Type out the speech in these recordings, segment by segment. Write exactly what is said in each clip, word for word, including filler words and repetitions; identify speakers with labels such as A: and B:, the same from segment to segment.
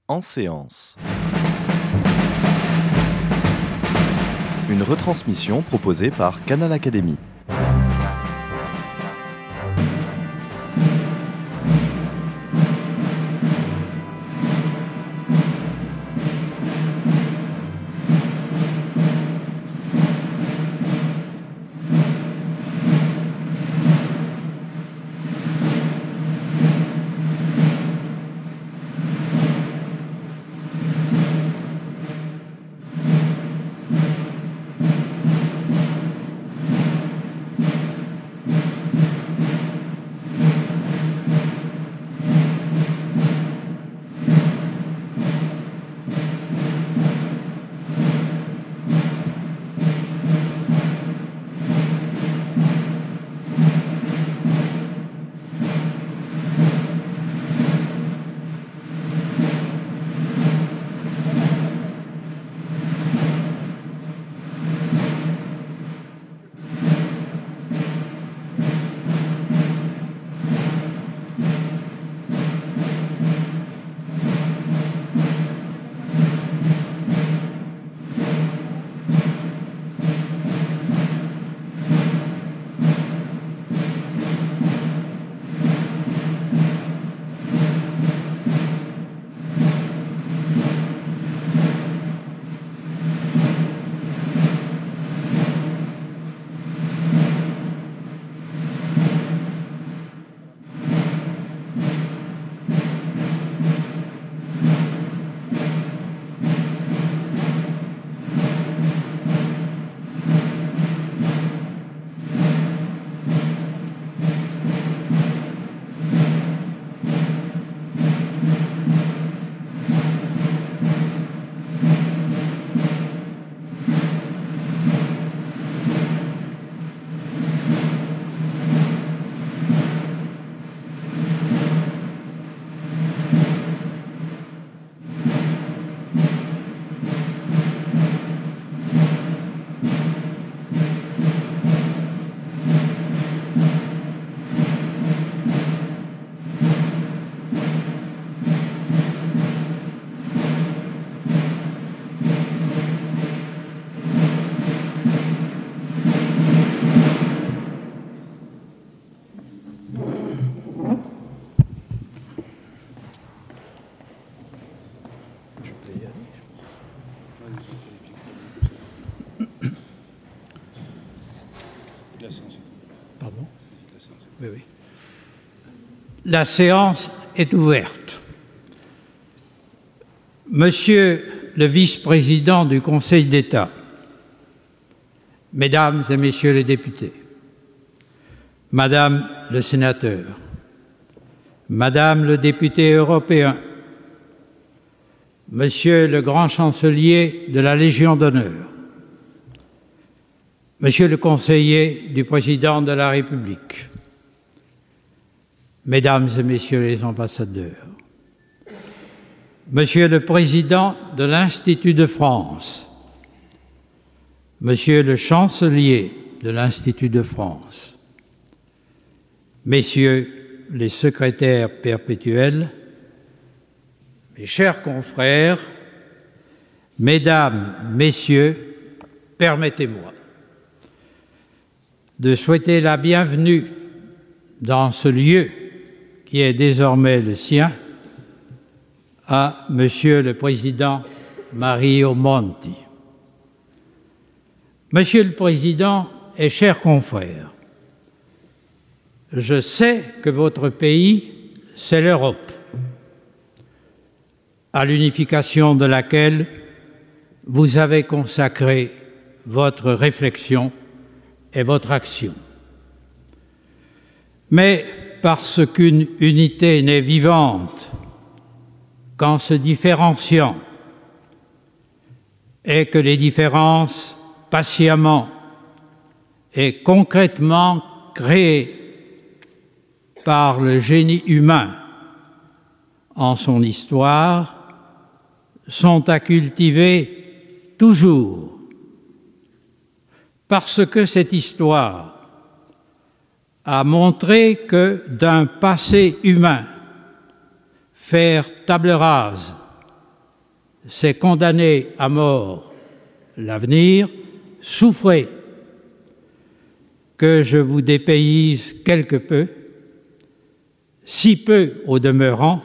A: En séance. Une retransmission proposée par Canal Académie.
B: Pardon ? Oui, oui. La séance est ouverte. Monsieur le vice-président du Conseil d'État, Mesdames et Messieurs les députés, Madame le sénateur, Madame le député européen, Monsieur le grand chancelier de la Légion d'honneur, Monsieur le conseiller du président de la République, Mesdames et Messieurs les ambassadeurs, Monsieur le président de l'Institut de France, Monsieur le chancelier de l'Institut de France, Messieurs les secrétaires perpétuels, mes chers confrères, Mesdames, Messieurs, permettez-moi de souhaiter la bienvenue dans ce lieu qui est désormais le sien à Monsieur le Président Mario Monti. Monsieur le Président et chers confrères, je sais que votre pays, c'est l'Europe, à l'unification de laquelle vous avez consacré votre réflexion et votre action. Mais parce qu'une unité n'est vivante qu'en se différenciant et que les différences patiemment et concrètement créées par le génie humain en son histoire sont à cultiver toujours, parce que cette histoire a montré que d'un passé humain, faire table rase c'est condamner à mort l'avenir, souffrez que je vous dépayse quelque peu, si peu au demeurant,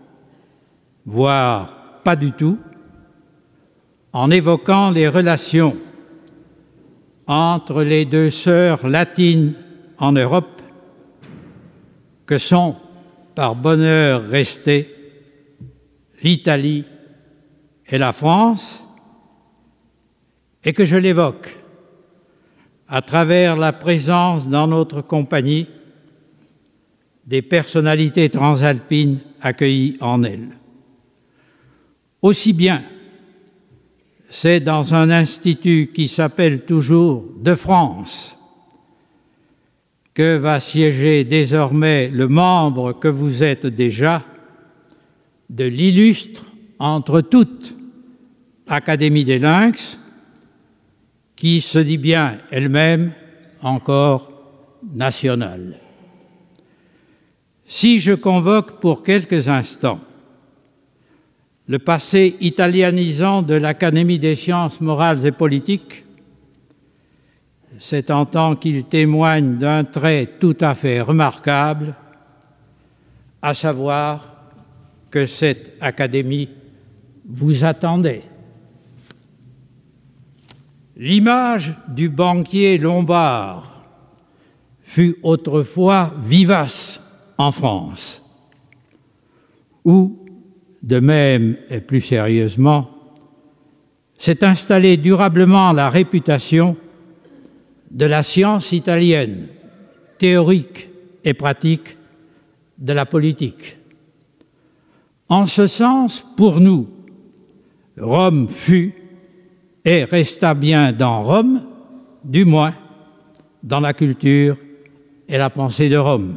B: voire pas du tout, en évoquant les relations entre les deux sœurs latines en Europe, que sont, par bonheur restées, l'Italie et la France, et que je l'évoque à travers la présence dans notre compagnie des personnalités transalpines accueillies en elle. Aussi bien, c'est dans un institut qui s'appelle toujours de France que va siéger désormais le membre que vous êtes déjà de l'illustre entre toutes Académie des Lynx, qui se dit bien elle-même encore nationale. Si je convoque pour quelques instants le passé italianisant de l'Académie des sciences morales et politiques, c'est en tant qu'il témoigne d'un trait tout à fait remarquable, à savoir que cette académie vous attendait. L'image du banquier lombard fut autrefois vivace en France, où, de même et plus sérieusement, s'est installée durablement la réputation de la science italienne, théorique et pratique de la politique. En ce sens, pour nous, Rome fut et resta bien dans Rome, du moins dans la culture et la pensée de Rome.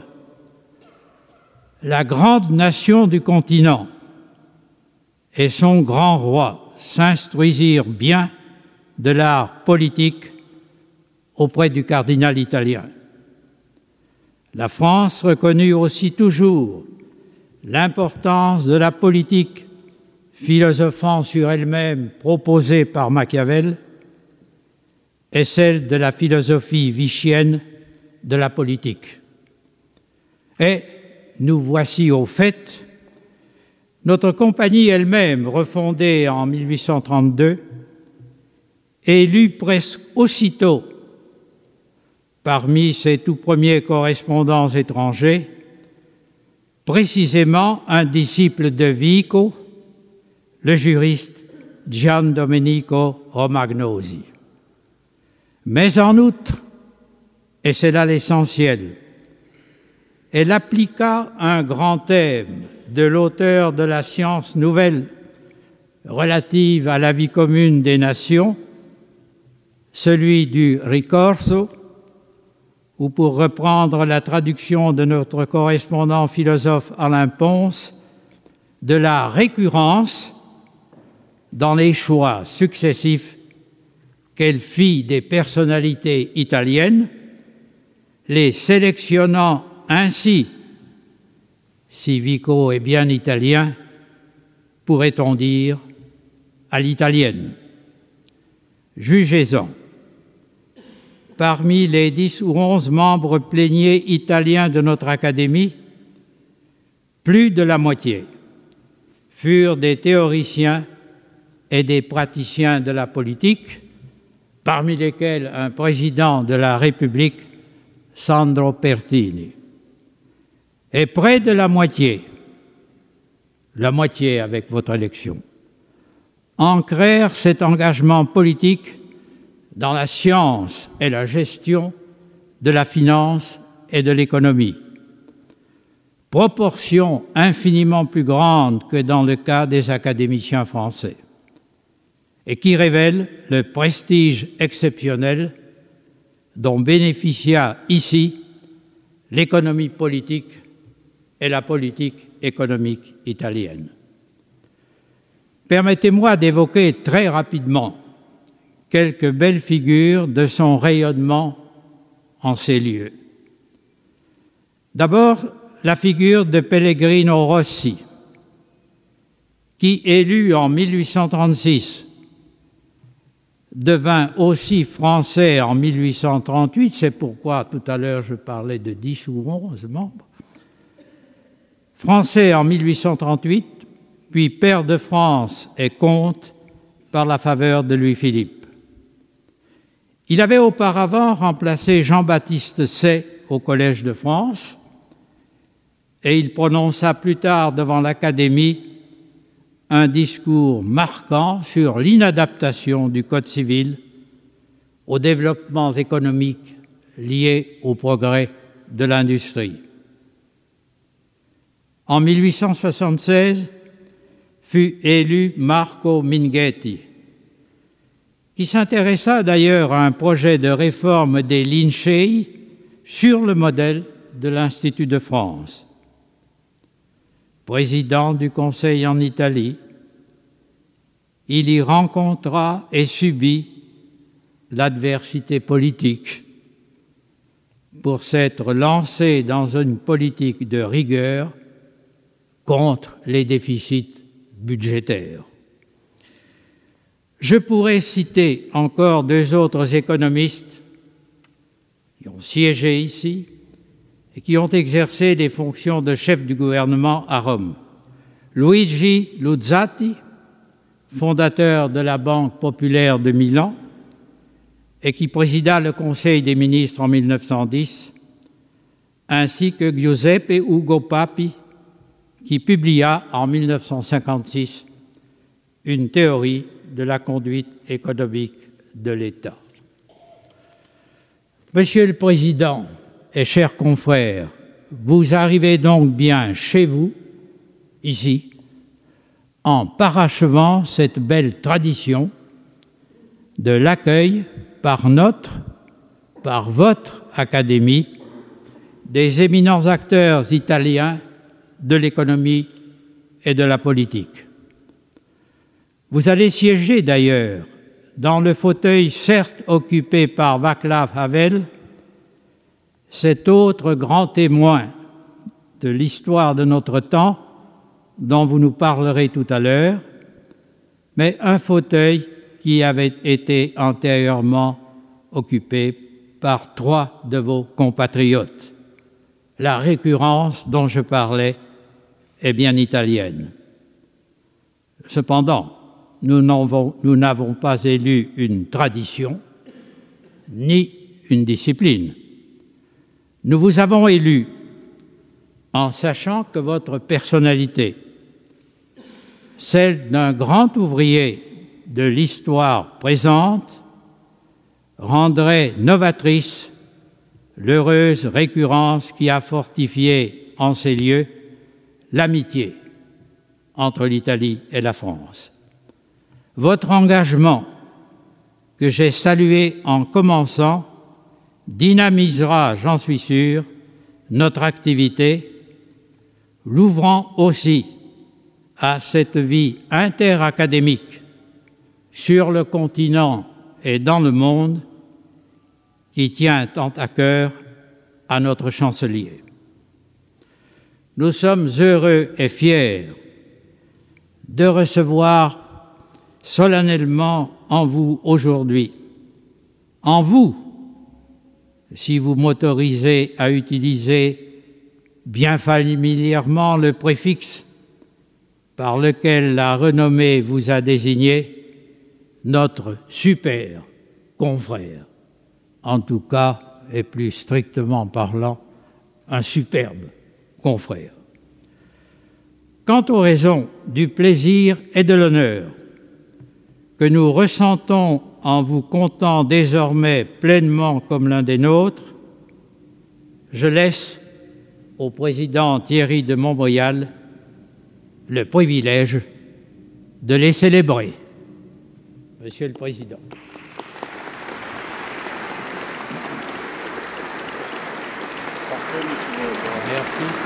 B: La grande nation du continent et son grand roi s'instruisirent bien de l'art politique auprès du cardinal italien. La France reconnut aussi toujours l'importance de la politique, philosophant sur elle-même proposée par Machiavel, et celle de la philosophie vichyenne de la politique. Et nous voici au fait, notre compagnie elle-même, refondée en mille huit cent trente-deux, élue presque aussitôt parmi ses tout premiers correspondants étrangers, précisément un disciple de Vico, le juriste Gian Domenico Romagnosi. Mais en outre, et c'est là l'essentiel, elle appliqua un grand thème de l'auteur de la science nouvelle relative à la vie commune des nations, celui du ricorso, ou pour reprendre la traduction de notre correspondant philosophe Alain Ponce, de la récurrence dans les choix successifs qu'elle fit des personnalités italiennes, les sélectionnant ainsi, si Vico est bien italien, pourrait-on dire, à l'italienne. Jugez-en. Parmi les dix ou onze membres pléniers italiens de notre Académie, plus de la moitié furent des théoriciens et des praticiens de la politique, parmi lesquels un président de la République, Sandro Pertini. Et près de la moitié, la moitié avec votre élection, ancrèrent cet engagement politique dans la science et la gestion de la finance et de l'économie, proportion infiniment plus grande que dans le cas des académiciens français, et qui révèle le prestige exceptionnel dont bénéficia ici l'économie politique et la politique économique italienne. Permettez-moi d'évoquer très rapidement quelques belles figures de son rayonnement en ces lieux. D'abord, la figure de Pellegrino Rossi, qui, élu en mille huit cent trente-six, devint aussi français en mille huit cent trente-huit, c'est pourquoi tout à l'heure je parlais de dix ou onze membres, français en mille huit cent trente-huit, puis pair de France et comte par la faveur de Louis-Philippe. Il avait auparavant remplacé Jean-Baptiste Say au Collège de France et il prononça plus tard devant l'Académie un discours marquant sur l'inadaptation du Code civil aux développements économiques liés au progrès de l'industrie. En mille huit cent soixante-seize, fut élu Marco Minghetti, qui s'intéressa d'ailleurs à un projet de réforme des Lincei sur le modèle de l'Institut de France. Président du Conseil en Italie, il y rencontra et subit l'adversité politique pour s'être lancé dans une politique de rigueur contre les déficits budgétaires. Je pourrais citer encore deux autres économistes qui ont siégé ici et qui ont exercé des fonctions de chef du gouvernement à Rome. Luigi Luzzati, fondateur de la Banque populaire de Milan et qui présida le Conseil des ministres en mille neuf cent dix, ainsi que Giuseppe Ugo Papi, qui publia en mille neuf cent cinquante-six une théorie de la conduite économique de l'État. Monsieur le Président et chers confrères, vous arrivez donc bien chez vous, ici, en parachevant cette belle tradition de l'accueil par notre, par votre Académie, des éminents acteurs italiens de l'économie et de la politique. Vous allez siéger d'ailleurs dans le fauteuil certes occupé par Václav Havel, cet autre grand témoin de l'histoire de notre temps dont vous nous parlerez tout à l'heure, mais un fauteuil qui avait été antérieurement occupé par trois de vos compatriotes. La récurrence dont je parlais est bien italienne. Cependant, nous n'avons, nous n'avons pas élu une tradition ni une discipline. Nous vous avons élu en sachant que votre personnalité, celle d'un grand ouvrier de l'histoire présente, rendrait novatrice l'heureuse récurrence qui a fortifié en ces lieux l'amitié entre l'Italie et la France. Votre engagement, que j'ai salué en commençant, dynamisera, j'en suis sûr, notre activité, l'ouvrant aussi à cette vie interacadémique sur le continent et dans le monde qui tient tant à cœur à notre chancelier. Nous sommes heureux et fiers de recevoir solennellement en vous aujourd'hui, en vous, si vous m'autorisez à utiliser bien familièrement le préfixe par lequel la renommée vous a désigné, notre super confrère, en tout cas, et plus strictement parlant, un superbe confrère. Quant aux raisons du plaisir et de l'honneur que nous ressentons en vous comptant désormais pleinement comme l'un des nôtres, je laisse au président Thierry de Montbrial le privilège de les célébrer. Monsieur le Président. Merci.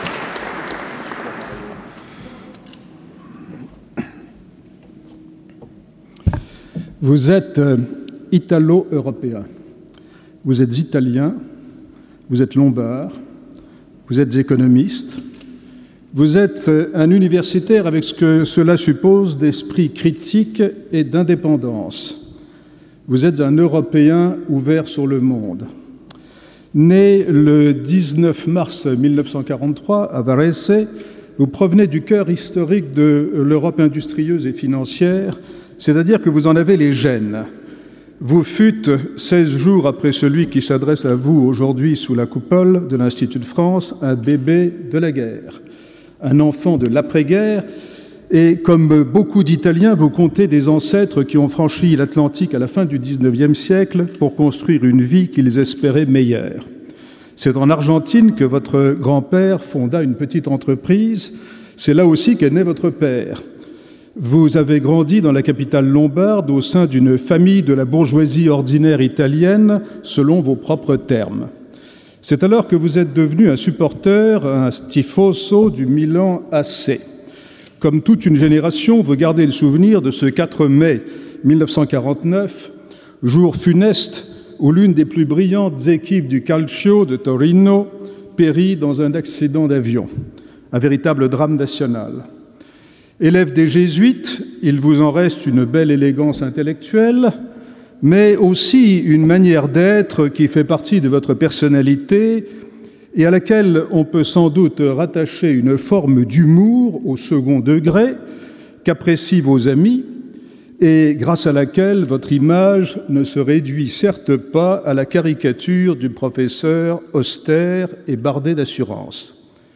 C: Vous êtes euh, italo-européen, vous êtes italien, vous êtes lombard, vous êtes économiste, Vous êtes un universitaire avec ce que cela suppose d'esprit critique et d'indépendance. Vous êtes un Européen ouvert sur le monde. Né le dix-neuf mars mille neuf cent quarante-trois à Varese, vous provenez du cœur historique de l'Europe industrieuse et financière, c'est-à-dire que vous en avez les gènes. Vous fûtes, seize jours après celui qui s'adresse à vous aujourd'hui sous la coupole de l'Institut de France, un bébé de la guerre, un enfant de l'après-guerre, et comme beaucoup d'Italiens, vous comptez des ancêtres qui ont franchi l'Atlantique à la fin du dix-neuvième siècle pour construire une vie qu'ils espéraient meilleure. C'est en Argentine que votre grand-père fonda une petite entreprise. C'est là aussi qu'est né votre père. Vous avez grandi dans la capitale lombarde au sein d'une famille de la bourgeoisie ordinaire italienne, selon vos propres termes. C'est alors que vous êtes devenu un supporter, un tifoso du Milan A C. Comme toute une génération, vous gardez le souvenir de ce quatre mai mille neuf cent quarante-neuf, jour funeste où l'une des plus brillantes équipes du calcio de Torino périt dans un accident d'avion, un véritable drame national. Élève des Jésuites, il vous en reste une belle élégance intellectuelle, mais aussi une manière d'être qui fait partie de votre personnalité et à laquelle on peut sans doute rattacher une forme d'humour au second degré qu'apprécient vos amis et grâce à laquelle votre image ne se réduit certes pas à la caricature du professeur austère et bardé d'assurance.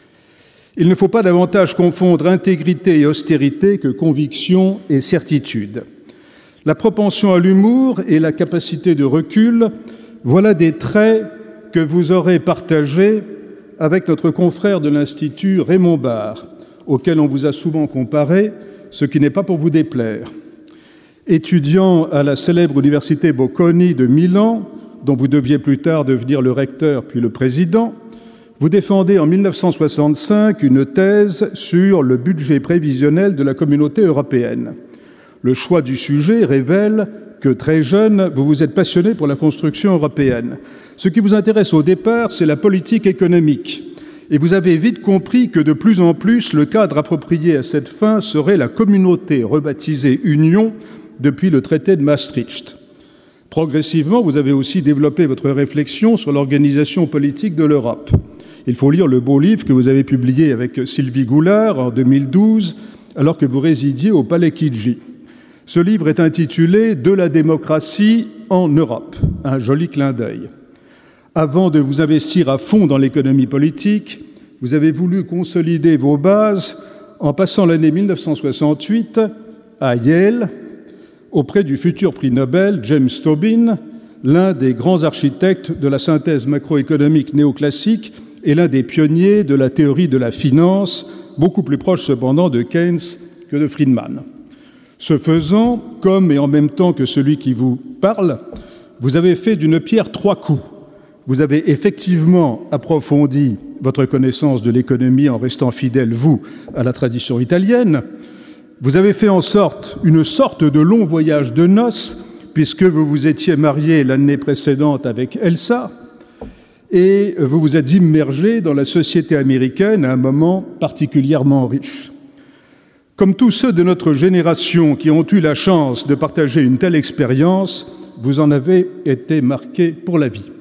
C: Il ne faut pas davantage confondre intégrité et austérité que conviction et certitude. La propension à l'humour et la capacité de recul, voilà des traits que vous aurez partagés avec notre confrère de l'Institut Raymond Barre, auquel on vous a souvent comparé, ce qui n'est pas pour vous déplaire. Étudiant à la célèbre université Bocconi de Milan, dont vous deviez plus tard devenir le recteur puis le président, vous défendez en mille neuf cent soixante-cinq une thèse sur le budget prévisionnel de la Communauté européenne. Le choix du sujet révèle que, très jeune, vous vous êtes passionné pour la construction européenne. Ce qui vous intéresse au départ, c'est la politique économique. Et vous avez vite compris que, de plus en plus, le cadre approprié à cette fin serait la communauté rebaptisée Union depuis le traité de Maastricht. Progressivement, vous avez aussi développé votre réflexion sur l'organisation politique de l'Europe. Il faut lire le beau livre que vous avez publié avec Sylvie Goulard en deux mille douze, alors que vous résidiez au Palais Chigi. Ce livre est intitulé « De la démocratie en Europe », un joli clin d'œil. Avant de vous investir à fond dans l'économie politique, vous avez voulu consolider vos bases en passant l'année mille neuf cent soixante-huit à Yale, auprès du futur prix Nobel James Tobin, l'un des grands architectes de la synthèse macroéconomique néoclassique et l'un des pionniers de la théorie de la finance, beaucoup plus proche cependant de Keynes que de Friedman. Ce faisant, comme et en même temps que celui qui vous parle, vous avez fait d'une pierre trois coups. Vous avez effectivement approfondi votre connaissance de l'économie en restant fidèle, vous, à la tradition italienne. Vous avez fait en sorte une sorte de long voyage de noces, puisque vous vous étiez marié l'année précédente avec Elsa, et vous vous êtes immergé dans la société américaine à un moment particulièrement riche. Comme tous ceux de notre génération qui ont eu la chance de partager une telle expérience, vous en avez été marqué pour la vie.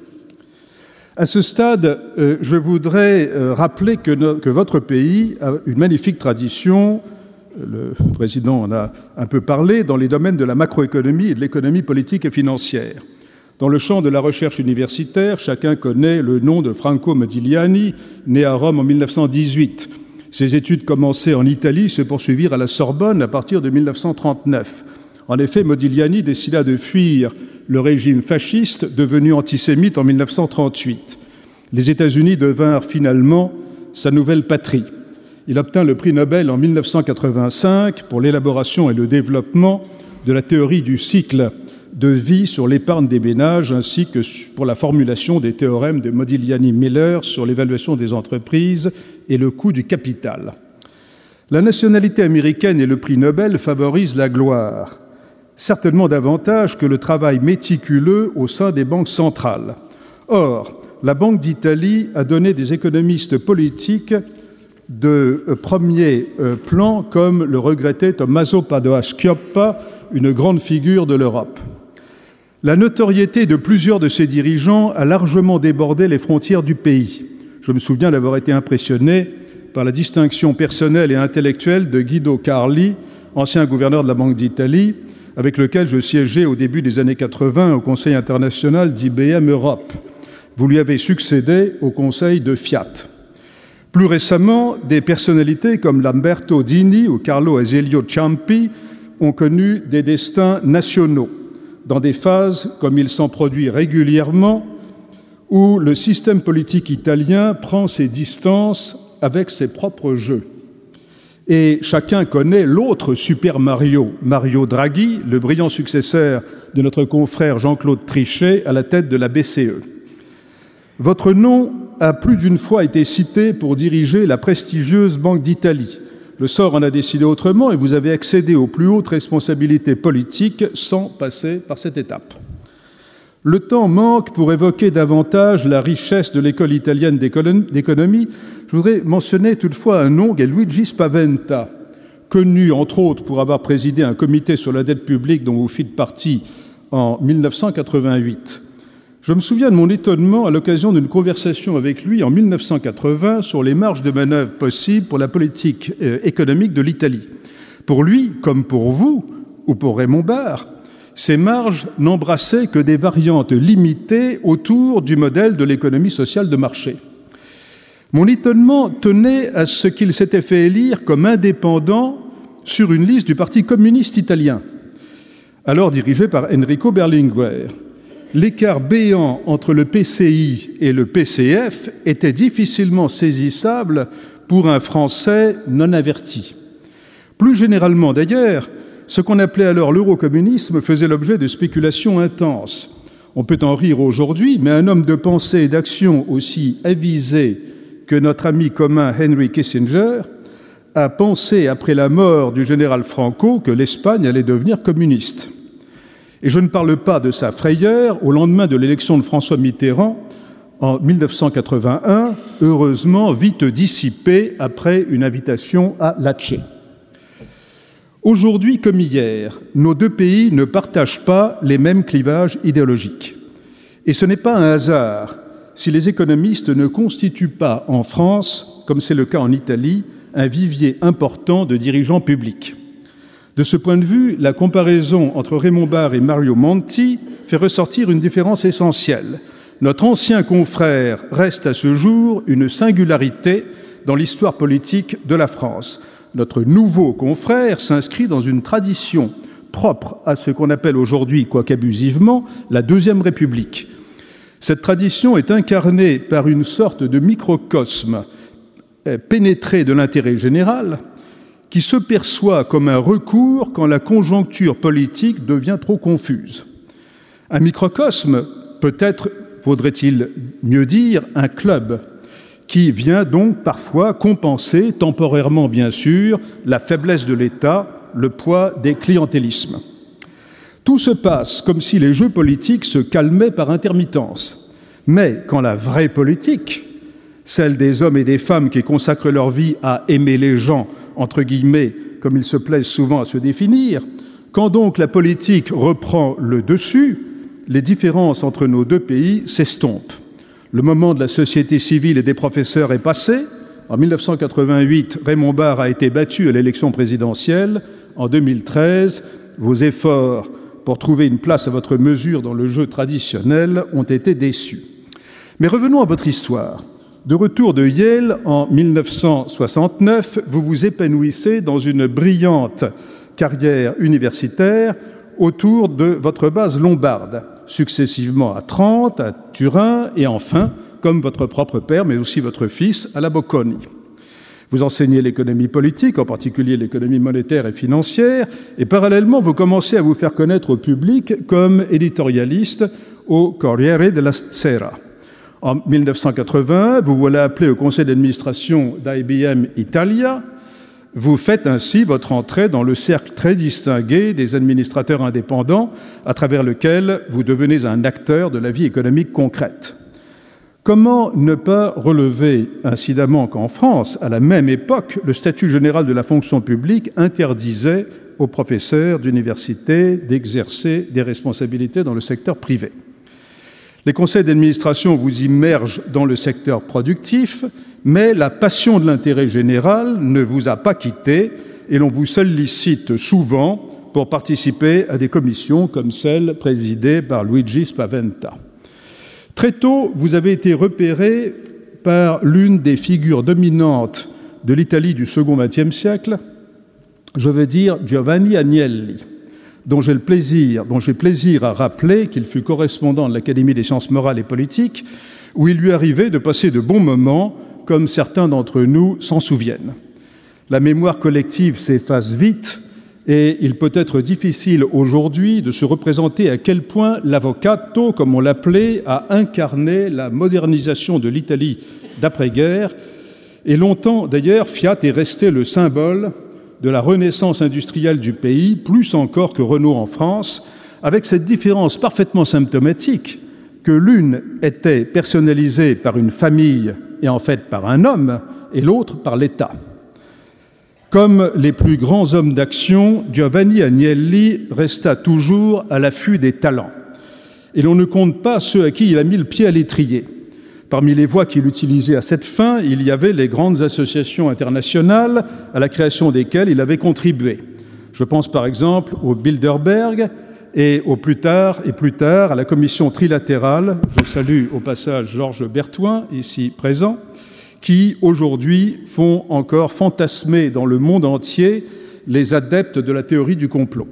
C: À ce stade, euh, je voudrais euh, rappeler que, no- que votre pays a une magnifique tradition, le président en a un peu parlé, dans les domaines de la macroéconomie et de l'économie politique et financière. Dans le champ de la recherche universitaire, chacun connaît le nom de Franco Modigliani, né à Rome en mille neuf cent dix-huit. Ses études commencées en Italie se poursuivirent à la Sorbonne à partir de mille neuf cent trente-neuf. En effet, Modigliani décida de fuir le régime fasciste devenu antisémite en mille neuf cent trente-huit. Les États-Unis devinrent finalement sa nouvelle patrie. Il obtint le prix Nobel en mille neuf cent quatre-vingt-cinq pour l'élaboration et le développement de la théorie du cycle de vie sur l'épargne des ménages, ainsi que pour la formulation des théorèmes de Modigliani-Miller sur l'évaluation des entreprises et le coût du capital. La nationalité américaine et le prix Nobel favorisent la gloire, certainement davantage que le travail méticuleux au sein des banques centrales. Or, la Banque d'Italie a donné des économistes politiques de premier plan, comme le regrettait Tommaso Padoa-Schioppa, une grande figure de l'Europe. La notoriété de plusieurs de ses dirigeants a largement débordé les frontières du pays. Je me souviens d'avoir été impressionné par la distinction personnelle et intellectuelle de Guido Carli, ancien gouverneur de la Banque d'Italie, avec lequel je siégeais au début des années quatre-vingt au Conseil international d'I B M Europe. Vous lui avez succédé au Conseil de Fiat. Plus récemment, des personnalités comme Lamberto Dini ou Carlo Azeglio Ciampi ont connu des destins nationaux, dans des phases, comme il s'en produit régulièrement, où le système politique italien prend ses distances avec ses propres jeux. Et chacun connaît l'autre Super Mario, Mario Draghi, le brillant successeur de notre confrère Jean-Claude Trichet à la tête de la B C E. Votre nom a plus d'une fois été cité pour diriger la prestigieuse Banque d'Italie. Le sort en a décidé autrement et vous avez accédé aux plus hautes responsabilités politiques sans passer par cette étape. Le temps manque pour évoquer davantage la richesse de l'école italienne d'économie. Je voudrais mentionner toutefois un nom, Luigi Spaventa, connu entre autres pour avoir présidé un comité sur la dette publique dont vous fîtes partie en mille neuf cent quatre-vingt-huit. Je me souviens de mon étonnement à l'occasion d'une conversation avec lui en mille neuf cent quatre-vingts sur les marges de manœuvre possibles pour la politique euh, économique de l'Italie. Pour lui, comme pour vous, ou pour Raymond Barre, ces marges n'embrassaient que des variantes limitées autour du modèle de l'économie sociale de marché. Mon étonnement tenait à ce qu'il s'était fait élire comme indépendant sur une liste du Parti communiste italien, alors dirigé par Enrico Berlinguer. L'écart béant entre le P C I et le P C F était difficilement saisissable pour un Français non averti. Plus généralement d'ailleurs, ce qu'on appelait alors l'eurocommunisme faisait l'objet de spéculations intenses. On peut en rire aujourd'hui, mais un homme de pensée et d'action aussi avisé que notre ami commun Henry Kissinger a pensé, après la mort du général Franco, que l'Espagne allait devenir communiste. Et je ne parle pas de sa frayeur au lendemain de l'élection de François Mitterrand en mille neuf cent quatre-vingt-un, heureusement vite dissipée après une invitation à Lecce. Aujourd'hui comme hier, nos deux pays ne partagent pas les mêmes clivages idéologiques. Et ce n'est pas un hasard si les économistes ne constituent pas en France, comme c'est le cas en Italie, un vivier important de dirigeants publics. De ce point de vue, la comparaison entre Raymond Barre et Mario Monti fait ressortir une différence essentielle. Notre ancien confrère reste à ce jour une singularité dans l'histoire politique de la France. Notre nouveau confrère s'inscrit dans une tradition propre à ce qu'on appelle aujourd'hui, quoique abusivement, la Deuxième République. Cette tradition est incarnée par une sorte de microcosme pénétré de l'intérêt général qui se perçoit comme un recours quand la conjoncture politique devient trop confuse. Un microcosme, peut-être faudrait-il mieux dire un club, qui vient donc parfois compenser, temporairement bien sûr, la faiblesse de l'État, le poids des clientélismes. Tout se passe comme si les jeux politiques se calmaient par intermittence. Mais quand la vraie politique, celle des hommes et des femmes qui consacrent leur vie à aimer les gens, entre guillemets, comme ils se plaisent souvent à se définir, quand donc la politique reprend le dessus, les différences entre nos deux pays s'estompent. Le moment de la société civile et des professeurs est passé. En mille neuf cent quatre-vingt-huit, Raymond Barre a été battu à l'élection présidentielle. En deux mille treize, vos efforts pour trouver une place à votre mesure dans le jeu traditionnel ont été déçus. Mais revenons à votre histoire. De retour de Yale en mille neuf cent soixante-neuf, vous vous épanouissez dans une brillante carrière universitaire autour de votre base lombarde, successivement à Trente, à Turin et enfin, comme votre propre père, mais aussi votre fils, à la Bocconi. Vous enseignez l'économie politique, en particulier l'économie monétaire et financière, et parallèlement, vous commencez à vous faire connaître au public comme éditorialiste au Corriere della Sera. En mille neuf cent quatre-vingts, vous voilà appelé au conseil d'administration d'I B M Italia. Vous faites ainsi votre entrée dans le cercle très distingué des administrateurs indépendants, à travers lequel vous devenez un acteur de la vie économique concrète. Comment ne pas relever incidemment qu'en France, à la même époque, le statut général de la fonction publique interdisait aux professeurs d'université d'exercer des responsabilités dans le secteur privé. Les conseils d'administration vous immergent dans le secteur productif, mais la passion de l'intérêt général ne vous a pas quitté et l'on vous sollicite souvent pour participer à des commissions comme celle présidée par Luigi Spaventa. Très tôt, vous avez été repéré par l'une des figures dominantes de l'Italie du second vingtième siècle, je veux dire Giovanni Agnelli, dont j'ai le plaisir, dont j'ai plaisir à rappeler qu'il fut correspondant de l'Académie des sciences morales et politiques, où il lui arrivait de passer de bons moments, comme certains d'entre nous s'en souviennent. La mémoire collective s'efface vite, et il peut être difficile aujourd'hui de se représenter à quel point l'avvocato, comme on l'appelait, a incarné la modernisation de l'Italie d'après-guerre. Et longtemps, d'ailleurs, Fiat est resté le symbole de la renaissance industrielle du pays, plus encore que Renault en France, avec cette différence parfaitement symptomatique que l'une était personnalisée par une famille et en fait par un homme, et l'autre par l'État. Comme les plus grands hommes d'action, Giovanni Agnelli resta toujours à l'affût des talents. Et l'on ne compte pas ceux à qui il a mis le pied à l'étrier. Parmi les voies qu'il utilisait à cette fin, il y avait les grandes associations internationales à la création desquelles il avait contribué. Je pense par exemple au Bilderberg et au plus tard, et plus tard à la commission trilatérale, je salue au passage Georges Berthoin, ici présent, qui aujourd'hui font encore fantasmer dans le monde entier les adeptes de la théorie du complot.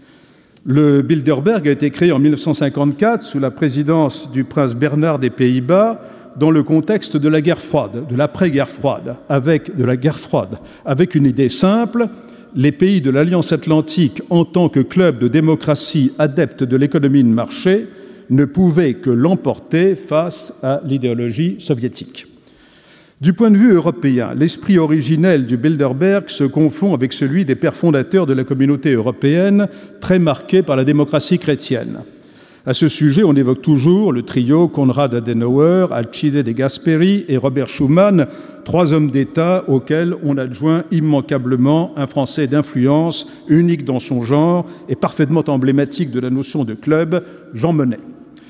C: Le Bilderberg a été créé en mille neuf cent cinquante-quatre sous la présidence du prince Bernard des Pays-Bas dans le contexte de la guerre froide, de l'après-guerre froide, avec de la guerre froide, avec une idée simple: les pays de l'Alliance Atlantique, en tant que club de démocratie adepte de l'économie de marché, ne pouvaient que l'emporter face à l'idéologie soviétique. Du point de vue européen, l'esprit originel du Bilderberg se confond avec celui des pères fondateurs de la communauté européenne, très marqué par la démocratie chrétienne. À ce sujet, on évoque toujours le trio Konrad Adenauer, Alcide De Gasperi et Robert Schuman, trois hommes d'État auxquels on adjoint immanquablement un Français d'influence unique dans son genre et parfaitement emblématique de la notion de club, Jean Monnet.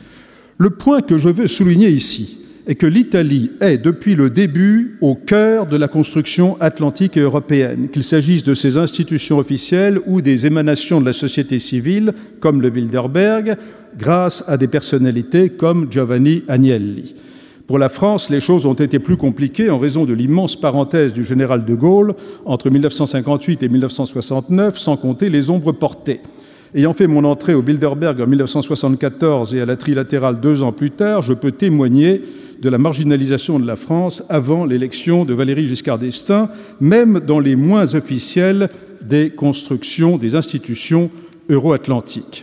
C: Le point que je veux souligner ici est que l'Italie est, depuis le début, au cœur de la construction atlantique et européenne, qu'il s'agisse de ses institutions officielles ou des émanations de la société civile, comme le Bilderberg, grâce à des personnalités comme Giovanni Agnelli. Pour la France, les choses ont été plus compliquées en raison de l'immense parenthèse du général de Gaulle entre mille neuf cent cinquante-huit et mille neuf cent soixante-neuf, sans compter les ombres portées. Ayant fait mon entrée au Bilderberg en mille neuf cent soixante-quatorze et à la trilatérale deux ans plus tard, je peux témoigner de la marginalisation de la France avant l'élection de Valéry Giscard d'Estaing, même dans les moins officielles des constructions des institutions euro-atlantiques.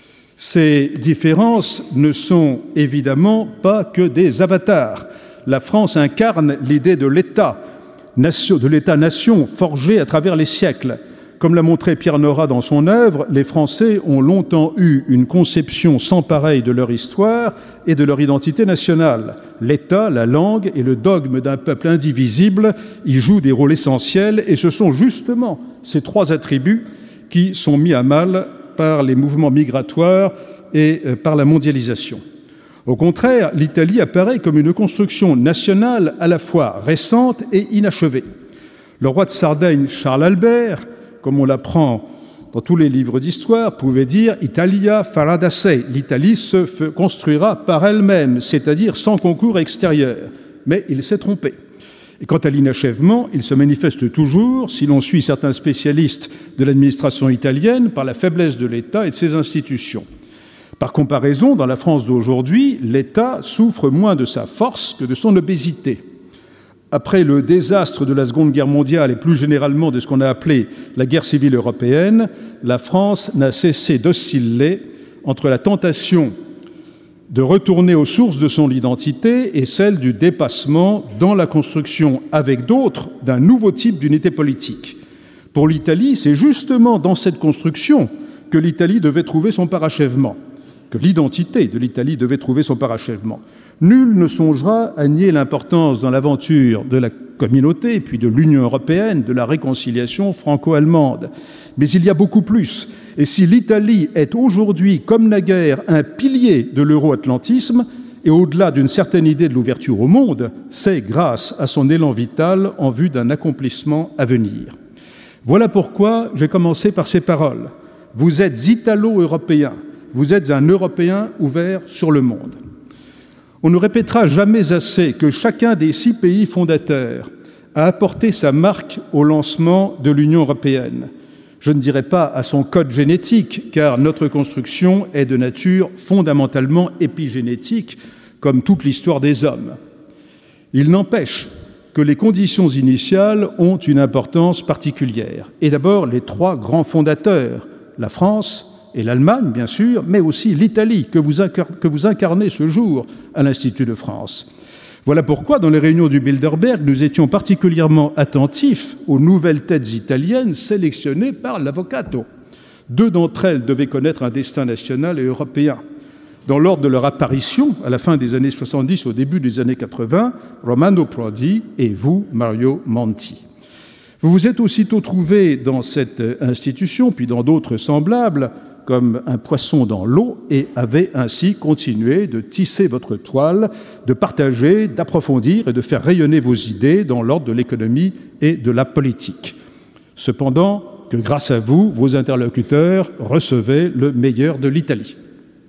C: Ces différences ne sont évidemment pas que des avatars. La France incarne l'idée de l'État, de l'État-nation forgé à travers les siècles. Comme l'a montré Pierre Nora dans son œuvre, les Français ont longtemps eu une conception sans pareille de leur histoire et de leur identité nationale. L'État, la langue et le dogme d'un peuple indivisible y jouent des rôles essentiels, et ce sont justement ces trois attributs qui sont mis à mal par les mouvements migratoires et par la mondialisation. Au contraire, l'Italie apparaît comme une construction nationale à la fois récente et inachevée. Le roi de Sardaigne, Charles Albert, comme on l'apprend dans tous les livres d'histoire, pouvait dire « Italia farà da sé », l'Italie se construira par elle-même, c'est-à-dire sans concours extérieur. Mais il s'est trompé. Et quant à l'inachèvement, il se manifeste toujours, si l'on suit certains spécialistes de l'administration italienne, par la faiblesse de l'État et de ses institutions. Par comparaison, dans la France d'aujourd'hui, l'État souffre moins de sa force que de son obésité. Après le désastre de la Seconde Guerre mondiale et plus généralement de ce qu'on a appelé la guerre civile européenne, la France n'a cessé d'osciller entre la tentation de retourner aux sources de son identité et celle du dépassement dans la construction avec d'autres d'un nouveau type d'unité politique. Pour l'Italie, c'est justement dans cette construction que l'Italie devait trouver son parachèvement, que l'identité de l'Italie devait trouver son parachèvement. Nul ne songera à nier l'importance dans l'aventure de la communauté, puis de l'Union européenne, de la réconciliation franco-allemande. Mais il y a beaucoup plus. Et si l'Italie est aujourd'hui, comme naguère, un pilier de l'euro-atlantisme, et au-delà d'une certaine idée de l'ouverture au monde, c'est grâce à son élan vital en vue d'un accomplissement à venir. Voilà pourquoi j'ai commencé par ces paroles. Vous êtes italo-européen, vous êtes un Européen ouvert sur le monde. On ne répétera jamais assez que chacun des six pays fondateurs a apporté sa marque au lancement de l'Union européenne. Je ne dirais pas à son code génétique, car notre construction est de nature fondamentalement épigénétique, comme toute l'histoire des hommes. Il n'empêche que les conditions initiales ont une importance particulière. Et d'abord, les trois grands fondateurs, la France et l'Allemagne, bien sûr, mais aussi l'Italie, que vous, que vous incarnez ce jour à l'Institut de France. Voilà pourquoi, dans les réunions du Bilderberg, nous étions particulièrement attentifs aux nouvelles têtes italiennes sélectionnées par l'Avvocato. Deux d'entre elles devaient connaître un destin national et européen. Dans l'ordre de leur apparition, à la fin des années soixante-dix, au début des années quatre-vingts, Romano Prodi et vous, Mario Monti. Vous vous êtes aussitôt trouvé dans cette institution, puis dans d'autres semblables, comme un poisson dans l'eau, et avez ainsi continué de tisser votre toile, de partager, d'approfondir et de faire rayonner vos idées dans l'ordre de l'économie et de la politique. Cependant, que grâce à vous, vos interlocuteurs recevaient le meilleur de l'Italie.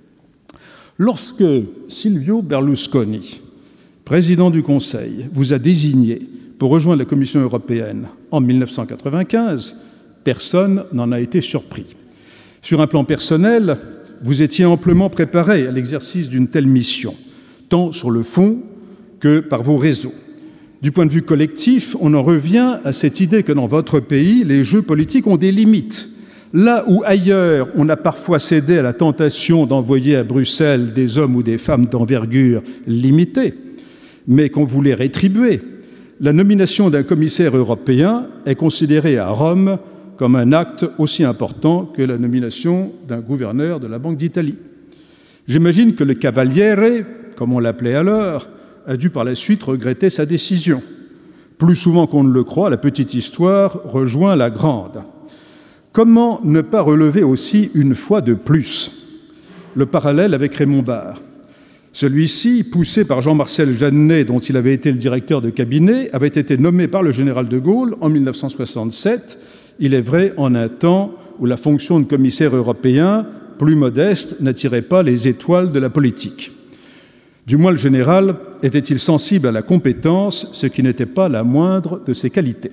C: Lorsque Silvio Berlusconi, président du Conseil, vous a désigné pour rejoindre la Commission européenne en mille neuf cent quatre-vingt-quinze, personne n'en a été surpris. Sur un plan personnel, vous étiez amplement préparé à l'exercice d'une telle mission, tant sur le fond que par vos réseaux. Du point de vue collectif, on en revient à cette idée que dans votre pays, les jeux politiques ont des limites. Là où ailleurs, on a parfois cédé à la tentation d'envoyer à Bruxelles des hommes ou des femmes d'envergure limitée, mais qu'on voulait rétribuer, la nomination d'un commissaire européen est considérée à Rome comme un acte aussi important que la nomination d'un gouverneur de la Banque d'Italie. J'imagine que le Cavaliere, comme on l'appelait alors, a dû par la suite regretter sa décision. Plus souvent qu'on ne le croit, la petite histoire rejoint la grande. Comment ne pas relever aussi une fois de plus le parallèle avec Raymond Barre? Celui-ci, poussé par Jean-Marcel Jeannet, dont il avait été le directeur de cabinet, avait été nommé par le général de Gaulle en mille neuf cent soixante-sept, il est vrai en un temps où la fonction de commissaire européen, plus modeste, n'attirait pas les étoiles de la politique. Du moins le général était-il sensible à la compétence, ce qui n'était pas la moindre de ses qualités.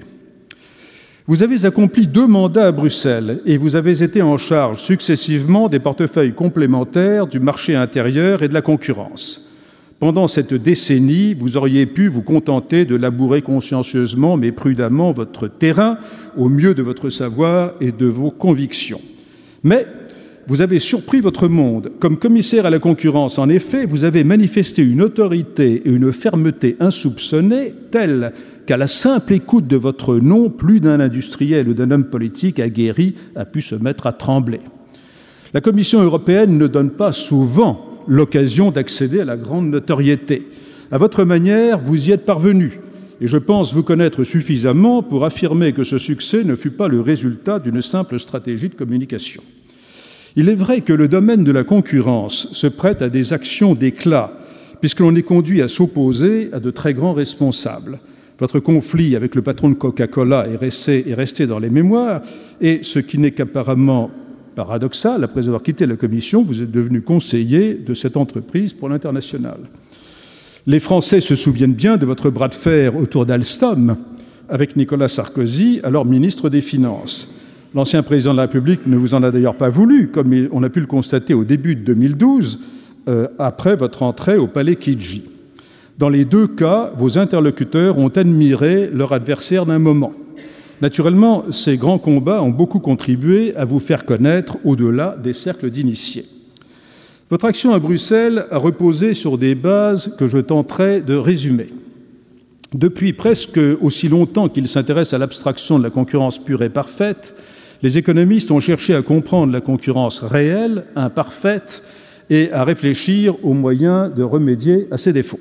C: Vous avez accompli deux mandats à Bruxelles et vous avez été en charge successivement des portefeuilles complémentaires du marché intérieur et de la concurrence. Pendant cette décennie, vous auriez pu vous contenter de labourer consciencieusement mais prudemment votre terrain au mieux de votre savoir et de vos convictions. Mais vous avez surpris votre monde. Comme commissaire à la concurrence, en effet, vous avez manifesté une autorité et une fermeté insoupçonnées telles qu'à la simple écoute de votre nom, plus d'un industriel ou d'un homme politique aguerri a pu se mettre à trembler. La Commission européenne ne donne pas souvent l'occasion d'accéder à la grande notoriété. À votre manière, vous y êtes parvenu, et je pense vous connaître suffisamment pour affirmer que ce succès ne fut pas le résultat d'une simple stratégie de communication. Il est vrai que le domaine de la concurrence se prête à des actions d'éclat, puisque l'on est conduit à s'opposer à de très grands responsables. Votre conflit avec le patron de Coca-Cola est resté, est resté dans les mémoires, et ce qui n'est qu'apparemment paradoxal, après avoir quitté la Commission, vous êtes devenu conseiller de cette entreprise pour l'international. Les Français se souviennent bien de votre bras de fer autour d'Alstom avec Nicolas Sarkozy, alors ministre des Finances. L'ancien président de la République ne vous en a d'ailleurs pas voulu, comme on a pu le constater au début de deux mille douze, euh, après votre entrée au palais Chigi. Dans les deux cas, vos interlocuteurs ont admiré leur adversaire d'un moment. Naturellement, ces grands combats ont beaucoup contribué à vous faire connaître au-delà des cercles d'initiés. Votre action à Bruxelles a reposé sur des bases que je tenterai de résumer. Depuis presque aussi longtemps qu'ils s'intéressent à l'abstraction de la concurrence pure et parfaite, les économistes ont cherché à comprendre la concurrence réelle, imparfaite, et à réfléchir aux moyens de remédier à ces défauts.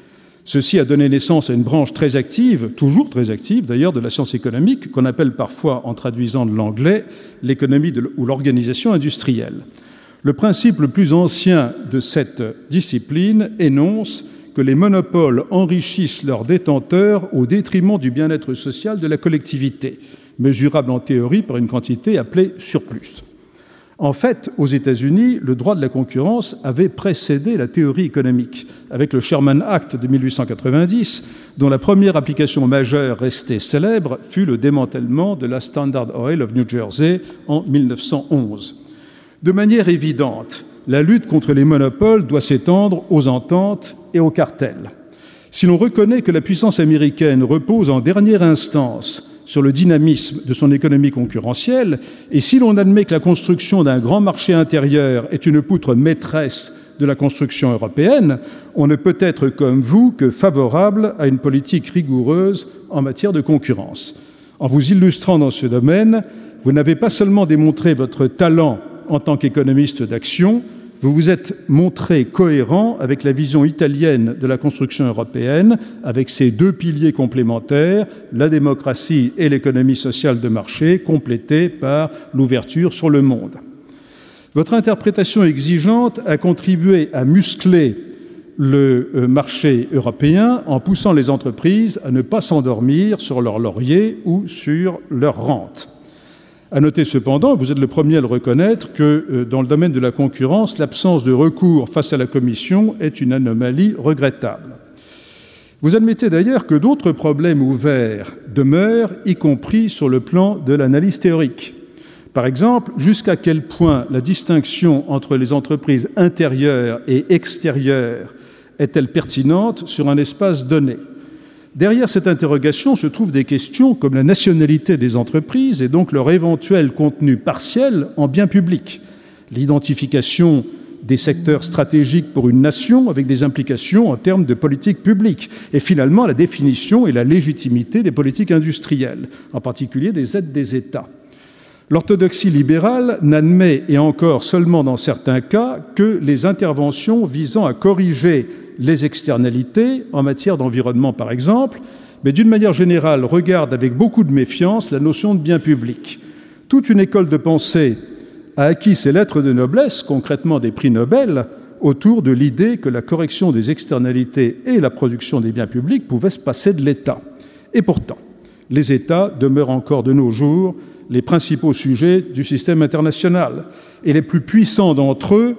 C: Ceci a donné naissance à une branche très active, toujours très active d'ailleurs, de la science économique, qu'on appelle parfois, en traduisant de l'anglais, l'économie de, ou l'organisation industrielle. Le principe le plus ancien de cette discipline énonce que les monopoles enrichissent leurs détenteurs au détriment du bien-être social de la collectivité, mesurable en théorie par une quantité appelée surplus. En fait, aux États-Unis, le droit de la concurrence avait précédé la théorie économique, avec le Sherman Act de mille huit cent quatre-vingt-dix, dont la première application majeure restée célèbre fut le démantèlement de la Standard Oil of New Jersey en mille neuf cent onze. De manière évidente, la lutte contre les monopoles doit s'étendre aux ententes et aux cartels. Si l'on reconnaît que la puissance américaine repose en dernière instance sur le dynamisme de son économie concurrentielle, et si l'on admet que la construction d'un grand marché intérieur est une poutre maîtresse de la construction européenne, on ne peut être comme vous que favorable à une politique rigoureuse en matière de concurrence. En vous illustrant dans ce domaine, vous n'avez pas seulement démontré votre talent en tant qu'économiste d'action, vous vous êtes montré cohérent avec la vision italienne de la construction européenne, avec ses deux piliers complémentaires, la démocratie et l'économie sociale de marché, complétée par l'ouverture sur le monde. Votre interprétation exigeante a contribué à muscler le marché européen en poussant les entreprises à ne pas s'endormir sur leur laurier ou sur leur rente. À noter cependant, vous êtes le premier à le reconnaître, que dans le domaine de la concurrence, l'absence de recours face à la Commission est une anomalie regrettable. Vous admettez d'ailleurs que d'autres problèmes ouverts demeurent, y compris sur le plan de l'analyse théorique. Par exemple, jusqu'à quel point la distinction entre les entreprises intérieures et extérieures est-elle pertinente sur un espace donné ? Derrière cette interrogation se trouvent des questions comme la nationalité des entreprises et donc leur éventuel contenu partiel en biens publics, l'identification des secteurs stratégiques pour une nation avec des implications en termes de politique publique, et finalement la définition et la légitimité des politiques industrielles, en particulier des aides des États. L'orthodoxie libérale n'admet, et encore seulement dans certains cas, que les interventions visant à corriger les externalités, en matière d'environnement par exemple, mais d'une manière générale regarde avec beaucoup de méfiance la notion de bien public. Toute une école de pensée a acquis ses lettres de noblesse, concrètement des prix Nobel, autour de l'idée que la correction des externalités et la production des biens publics pouvaient se passer de l'État. Et pourtant, les États demeurent encore de nos jours les principaux sujets du système international, et les plus puissants d'entre eux,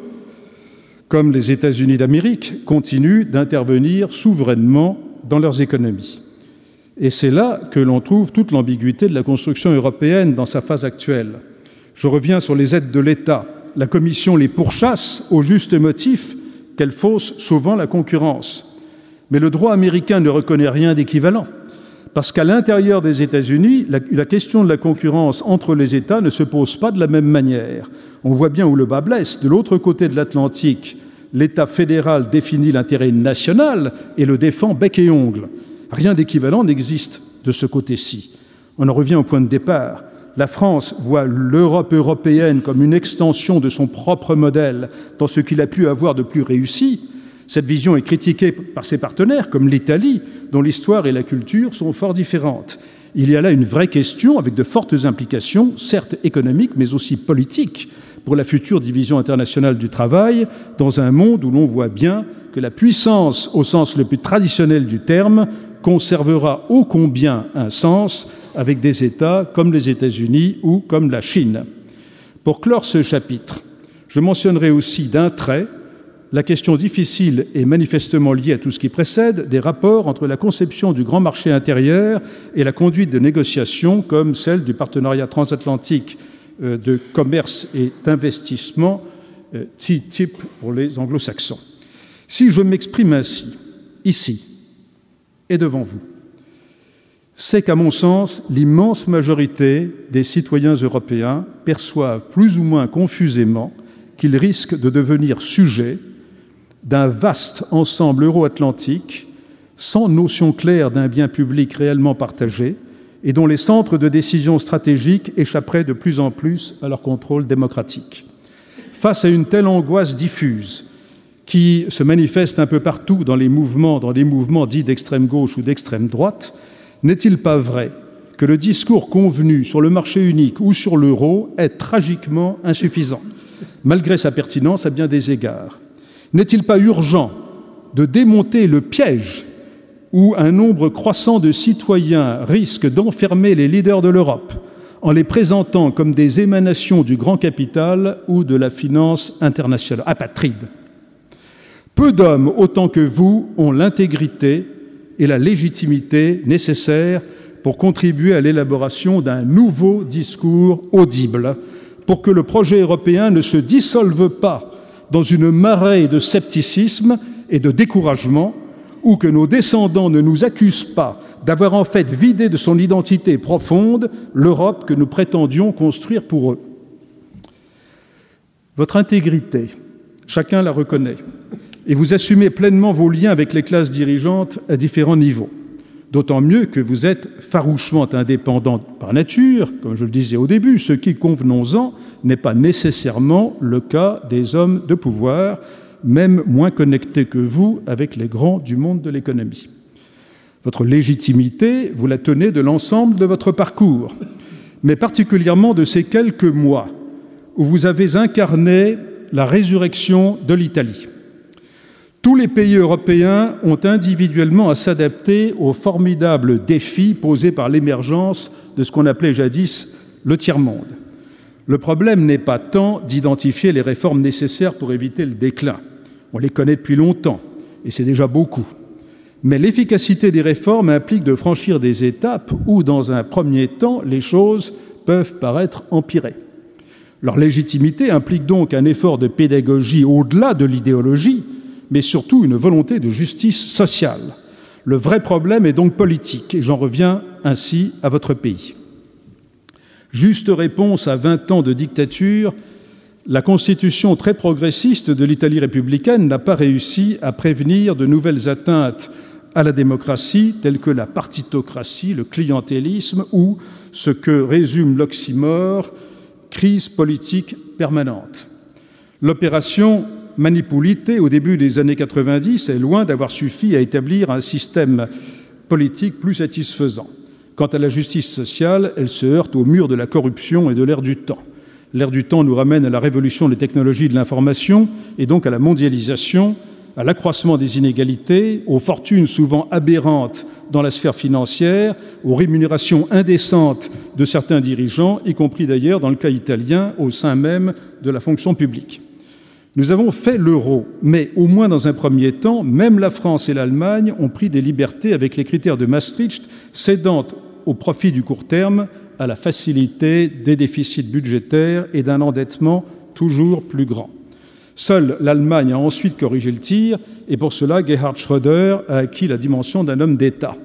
C: comme les États-Unis d'Amérique, continuent d'intervenir souverainement dans leurs économies. Et c'est là que l'on trouve toute l'ambiguïté de la construction européenne dans sa phase actuelle. Je reviens sur les aides de l'État. La Commission les pourchasse au juste motif qu'elles faussent souvent la concurrence. Mais le droit américain ne reconnaît rien d'équivalent, parce qu'à l'intérieur des États-Unis, la, la question de la concurrence entre les États ne se pose pas de la même manière. On voit bien où le bas blesse. De l'autre côté de l'Atlantique, l'État fédéral définit l'intérêt national et le défend bec et ongle. Rien d'équivalent n'existe de ce côté-ci. On en revient au point de départ. La France voit l'Europe européenne comme une extension de son propre modèle dans ce qu'il a pu avoir de plus réussi. Cette vision est critiquée par ses partenaires, comme l'Italie, dont l'histoire et la culture sont fort différentes. Il y a là une vraie question avec de fortes implications, certes économiques, mais aussi politiques, pour la future division internationale du travail, dans un monde où l'on voit bien que la puissance, au sens le plus traditionnel du terme, conservera ô combien un sens avec des États comme les États-Unis ou comme la Chine. Pour clore ce chapitre, je mentionnerai aussi d'un trait la question difficile et manifestement liée à tout ce qui précède des rapports entre la conception du grand marché intérieur et la conduite de négociations comme celle du partenariat transatlantique de commerce et d'investissement, T T I P pour les anglo-saxons. Si je m'exprime ainsi, ici et devant vous, c'est qu'à mon sens, l'immense majorité des citoyens européens perçoivent plus ou moins confusément qu'ils risquent de devenir sujets d'un vaste ensemble euro-atlantique sans notion claire d'un bien public réellement partagé et dont les centres de décision stratégiques échapperaient de plus en plus à leur contrôle démocratique. Face à une telle angoisse diffuse, qui se manifeste un peu partout dans les mouvements, dans des mouvements dits d'extrême gauche ou d'extrême droite, n'est-il pas vrai que le discours convenu sur le marché unique ou sur l'euro est tragiquement insuffisant, malgré sa pertinence à bien des égards? N'est-il pas urgent de démonter le piège où un nombre croissant de citoyens risque d'enfermer les leaders de l'Europe en les présentant comme des émanations du grand capital ou de la finance internationale, apatrides? Peu d'hommes, autant que vous, ont l'intégrité et la légitimité nécessaires pour contribuer à l'élaboration d'un nouveau discours audible, pour que le projet européen ne se dissolve pas dans une marée de scepticisme et de découragement, ou que nos descendants ne nous accusent pas d'avoir en fait vidé de son identité profonde l'Europe que nous prétendions construire pour eux. Votre intégrité, chacun la reconnaît, et vous assumez pleinement vos liens avec les classes dirigeantes à différents niveaux. D'autant mieux que vous êtes farouchement indépendant par nature, comme je le disais au début, ce qui, convenons-en, n'est pas nécessairement le cas des hommes de pouvoir, même moins connectés que vous avec les grands du monde de l'économie. Votre légitimité, vous la tenez de l'ensemble de votre parcours, mais particulièrement de ces quelques mois où vous avez incarné la résurrection de l'Italie. Tous les pays européens ont individuellement à s'adapter aux formidables défis posés par l'émergence de ce qu'on appelait jadis le tiers-monde. Le problème n'est pas tant d'identifier les réformes nécessaires pour éviter le déclin. On les connaît depuis longtemps, et c'est déjà beaucoup. Mais l'efficacité des réformes implique de franchir des étapes où, dans un premier temps, les choses peuvent paraître empirées. Leur légitimité implique donc un effort de pédagogie au-delà de l'idéologie, mais surtout une volonté de justice sociale. Le vrai problème est donc politique, et j'en reviens ainsi à votre pays. Juste réponse à vingt ans de dictature, la constitution très progressiste de l'Italie républicaine n'a pas réussi à prévenir de nouvelles atteintes à la démocratie, telles que la partitocratie, le clientélisme ou ce que résume l'oxymore « crise politique permanente ». L'opération Manipulite, au début des années quatre-vingt-dix, est loin d'avoir suffi à établir un système politique plus satisfaisant. Quant à la justice sociale, elle se heurte au mur de la corruption et de l'ère du temps. L'ère du temps nous ramène à la révolution des technologies de l'information et donc à la mondialisation, à l'accroissement des inégalités, aux fortunes souvent aberrantes dans la sphère financière, aux rémunérations indécentes de certains dirigeants, y compris d'ailleurs dans le cas italien, au sein même de la fonction publique. Nous avons fait l'euro, mais au moins dans un premier temps, même la France et l'Allemagne ont pris des libertés avec les critères de Maastricht, cédant au profit du court terme à la facilité des déficits budgétaires et d'un endettement toujours plus grand. Seule l'Allemagne a ensuite corrigé le tir, et pour cela, Gerhard Schröder a acquis la dimension d'un homme d'État.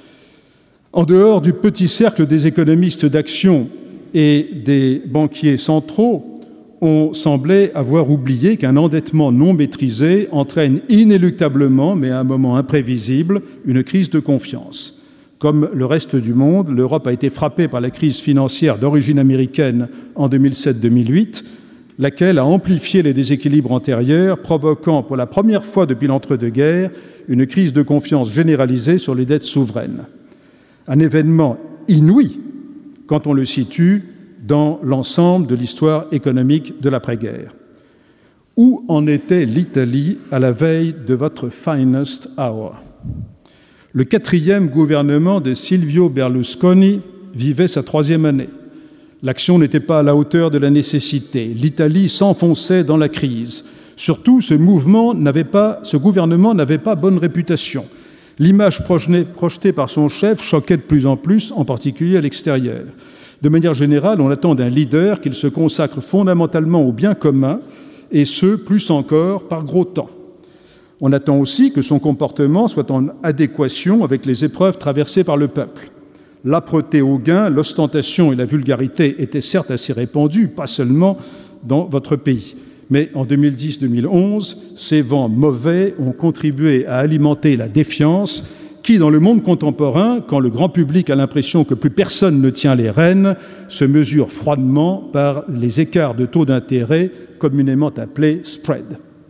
C: En dehors du petit cercle des économistes d'action et des banquiers centraux, on semblait avoir oublié qu'un endettement non maîtrisé entraîne inéluctablement, mais à un moment imprévisible, une crise de confiance. Comme le reste du monde, l'Europe a été frappée par la crise financière d'origine américaine en deux mille sept deux mille huit, laquelle a amplifié les déséquilibres antérieurs, provoquant pour la première fois depuis l'entre-deux-guerres une crise de confiance généralisée sur les dettes souveraines. Un événement inouï quand on le situe dans l'ensemble de l'histoire économique de l'après-guerre. Où en était l'Italie à la veille de votre finest hour? Le quatrième gouvernement de Silvio Berlusconi vivait sa troisième année. L'action n'était pas à la hauteur de la nécessité. L'Italie s'enfonçait dans la crise. Surtout, ce mouvement n'avait pas, ce gouvernement n'avait pas bonne réputation. L'image projetée par son chef choquait de plus en plus, en particulier à l'extérieur. De manière générale, on attend d'un leader qu'il se consacre fondamentalement au bien commun, et ce, plus encore, par gros temps. On attend aussi que son comportement soit en adéquation avec les épreuves traversées par le peuple. L'âpreté au gain, l'ostentation et la vulgarité étaient certes assez répandues, pas seulement dans votre pays. Mais en deux mille dix deux mille onze, ces vents mauvais ont contribué à alimenter la défiance qui, dans le monde contemporain, quand le grand public a l'impression que plus personne ne tient les rênes, se mesure froidement par les écarts de taux d'intérêt communément appelés spread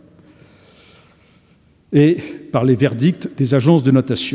C: et par les verdicts des agences de notation.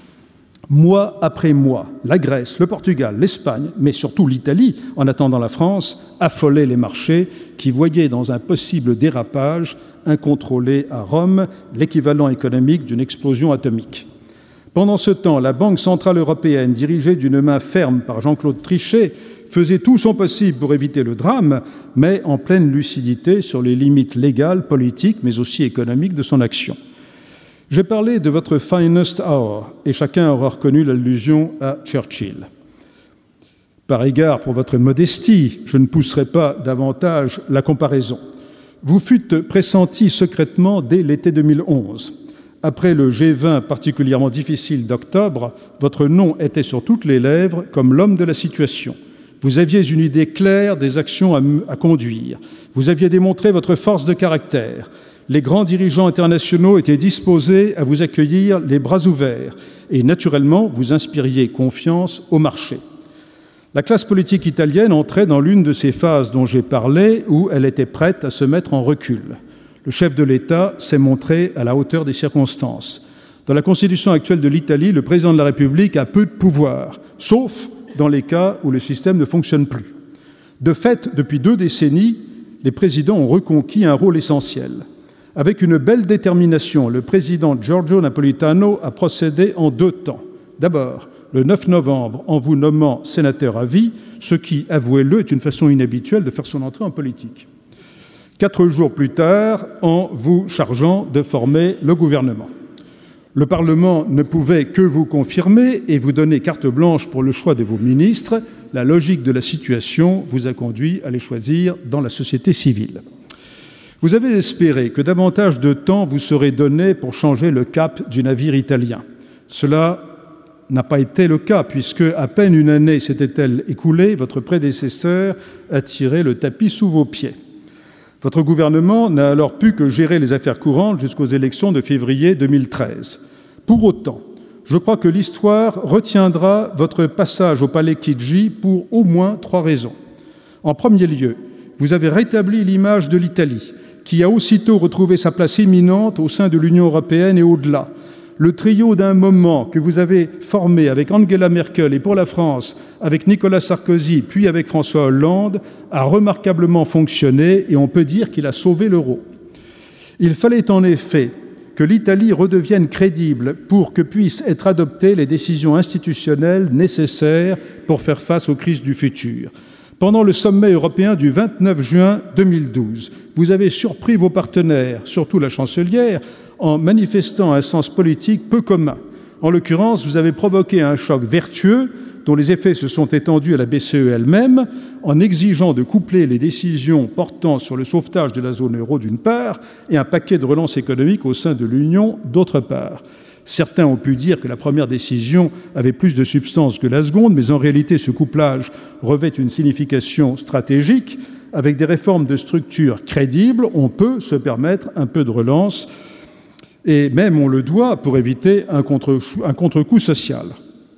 C: Mois après mois, la Grèce, le Portugal, l'Espagne, mais surtout l'Italie, en attendant la France, affolaient les marchés qui voyaient dans un possible dérapage incontrôlé à Rome l'équivalent économique d'une explosion atomique. Pendant ce temps, la Banque centrale européenne, dirigée d'une main ferme par Jean-Claude Trichet, faisait tout son possible pour éviter le drame, mais en pleine lucidité sur les limites légales, politiques, mais aussi économiques de son action. J'ai parlé de votre finest hour, et chacun aura reconnu l'allusion à Churchill. Par égard pour votre modestie, je ne pousserai pas davantage la comparaison. Vous fûtes pressenti secrètement dès l'été deux mille onze. Après le G vingt particulièrement difficile d'octobre, votre nom était sur toutes les lèvres comme l'homme de la situation. Vous aviez une idée claire des actions à, à conduire. Vous aviez démontré votre force de caractère. Les grands dirigeants internationaux étaient disposés à vous accueillir les bras ouverts et, naturellement, vous inspiriez confiance au marché. La classe politique italienne entrait dans l'une de ces phases dont j'ai parlé où elle était prête à se mettre en recul. Le chef de l'État s'est montré à la hauteur des circonstances. Dans la constitution actuelle de l'Italie, le président de la République a peu de pouvoir, sauf dans les cas où le système ne fonctionne plus. De fait, depuis deux décennies, les présidents ont reconquis un rôle essentiel. Avec une belle détermination, le président Giorgio Napolitano a procédé en deux temps. D'abord, le neuf novembre, en vous nommant sénateur à vie, ce qui, avouez-le, est une façon inhabituelle de faire son entrée en politique. Quatre jours plus tard, en vous chargeant de former le gouvernement. Le Parlement ne pouvait que vous confirmer et vous donner carte blanche pour le choix de vos ministres. La logique de la situation vous a conduit à les choisir dans la société civile. Vous avez espéré que davantage de temps vous serait donné pour changer le cap du navire italien. Cela n'a pas été le cas, puisque à peine une année s'était-elle écoulée, votre prédécesseur a tiré le tapis sous vos pieds. Votre gouvernement n'a alors pu que gérer les affaires courantes jusqu'aux élections de février deux mille treize. Pour autant, je crois que l'histoire retiendra votre passage au palais Chigi pour au moins trois raisons. En premier lieu, vous avez rétabli l'image de l'Italie, qui a aussitôt retrouvé sa place éminente au sein de l'Union européenne et au-delà. Le trio d'un moment que vous avez formé avec Angela Merkel et pour la France, avec Nicolas Sarkozy, puis avec François Hollande, a remarquablement fonctionné et on peut dire qu'il a sauvé l'euro. Il fallait en effet que l'Italie redevienne crédible pour que puissent être adoptées les décisions institutionnelles nécessaires pour faire face aux crises du futur. Pendant le sommet européen du vingt-neuf juin deux mille douze, vous avez surpris vos partenaires, surtout la chancelière, en manifestant un sens politique peu commun. En l'occurrence, vous avez provoqué un choc vertueux dont les effets se sont étendus à la B C E elle-même, en exigeant de coupler les décisions portant sur le sauvetage de la zone euro d'une part et un paquet de relance économique au sein de l'Union d'autre part. Certains ont pu dire que la première décision avait plus de substance que la seconde, mais en réalité, ce couplage revêt une signification stratégique. Avec des réformes de structure crédibles, on peut se permettre un peu de relance, et même on le doit pour éviter un contre- un contre-coup social.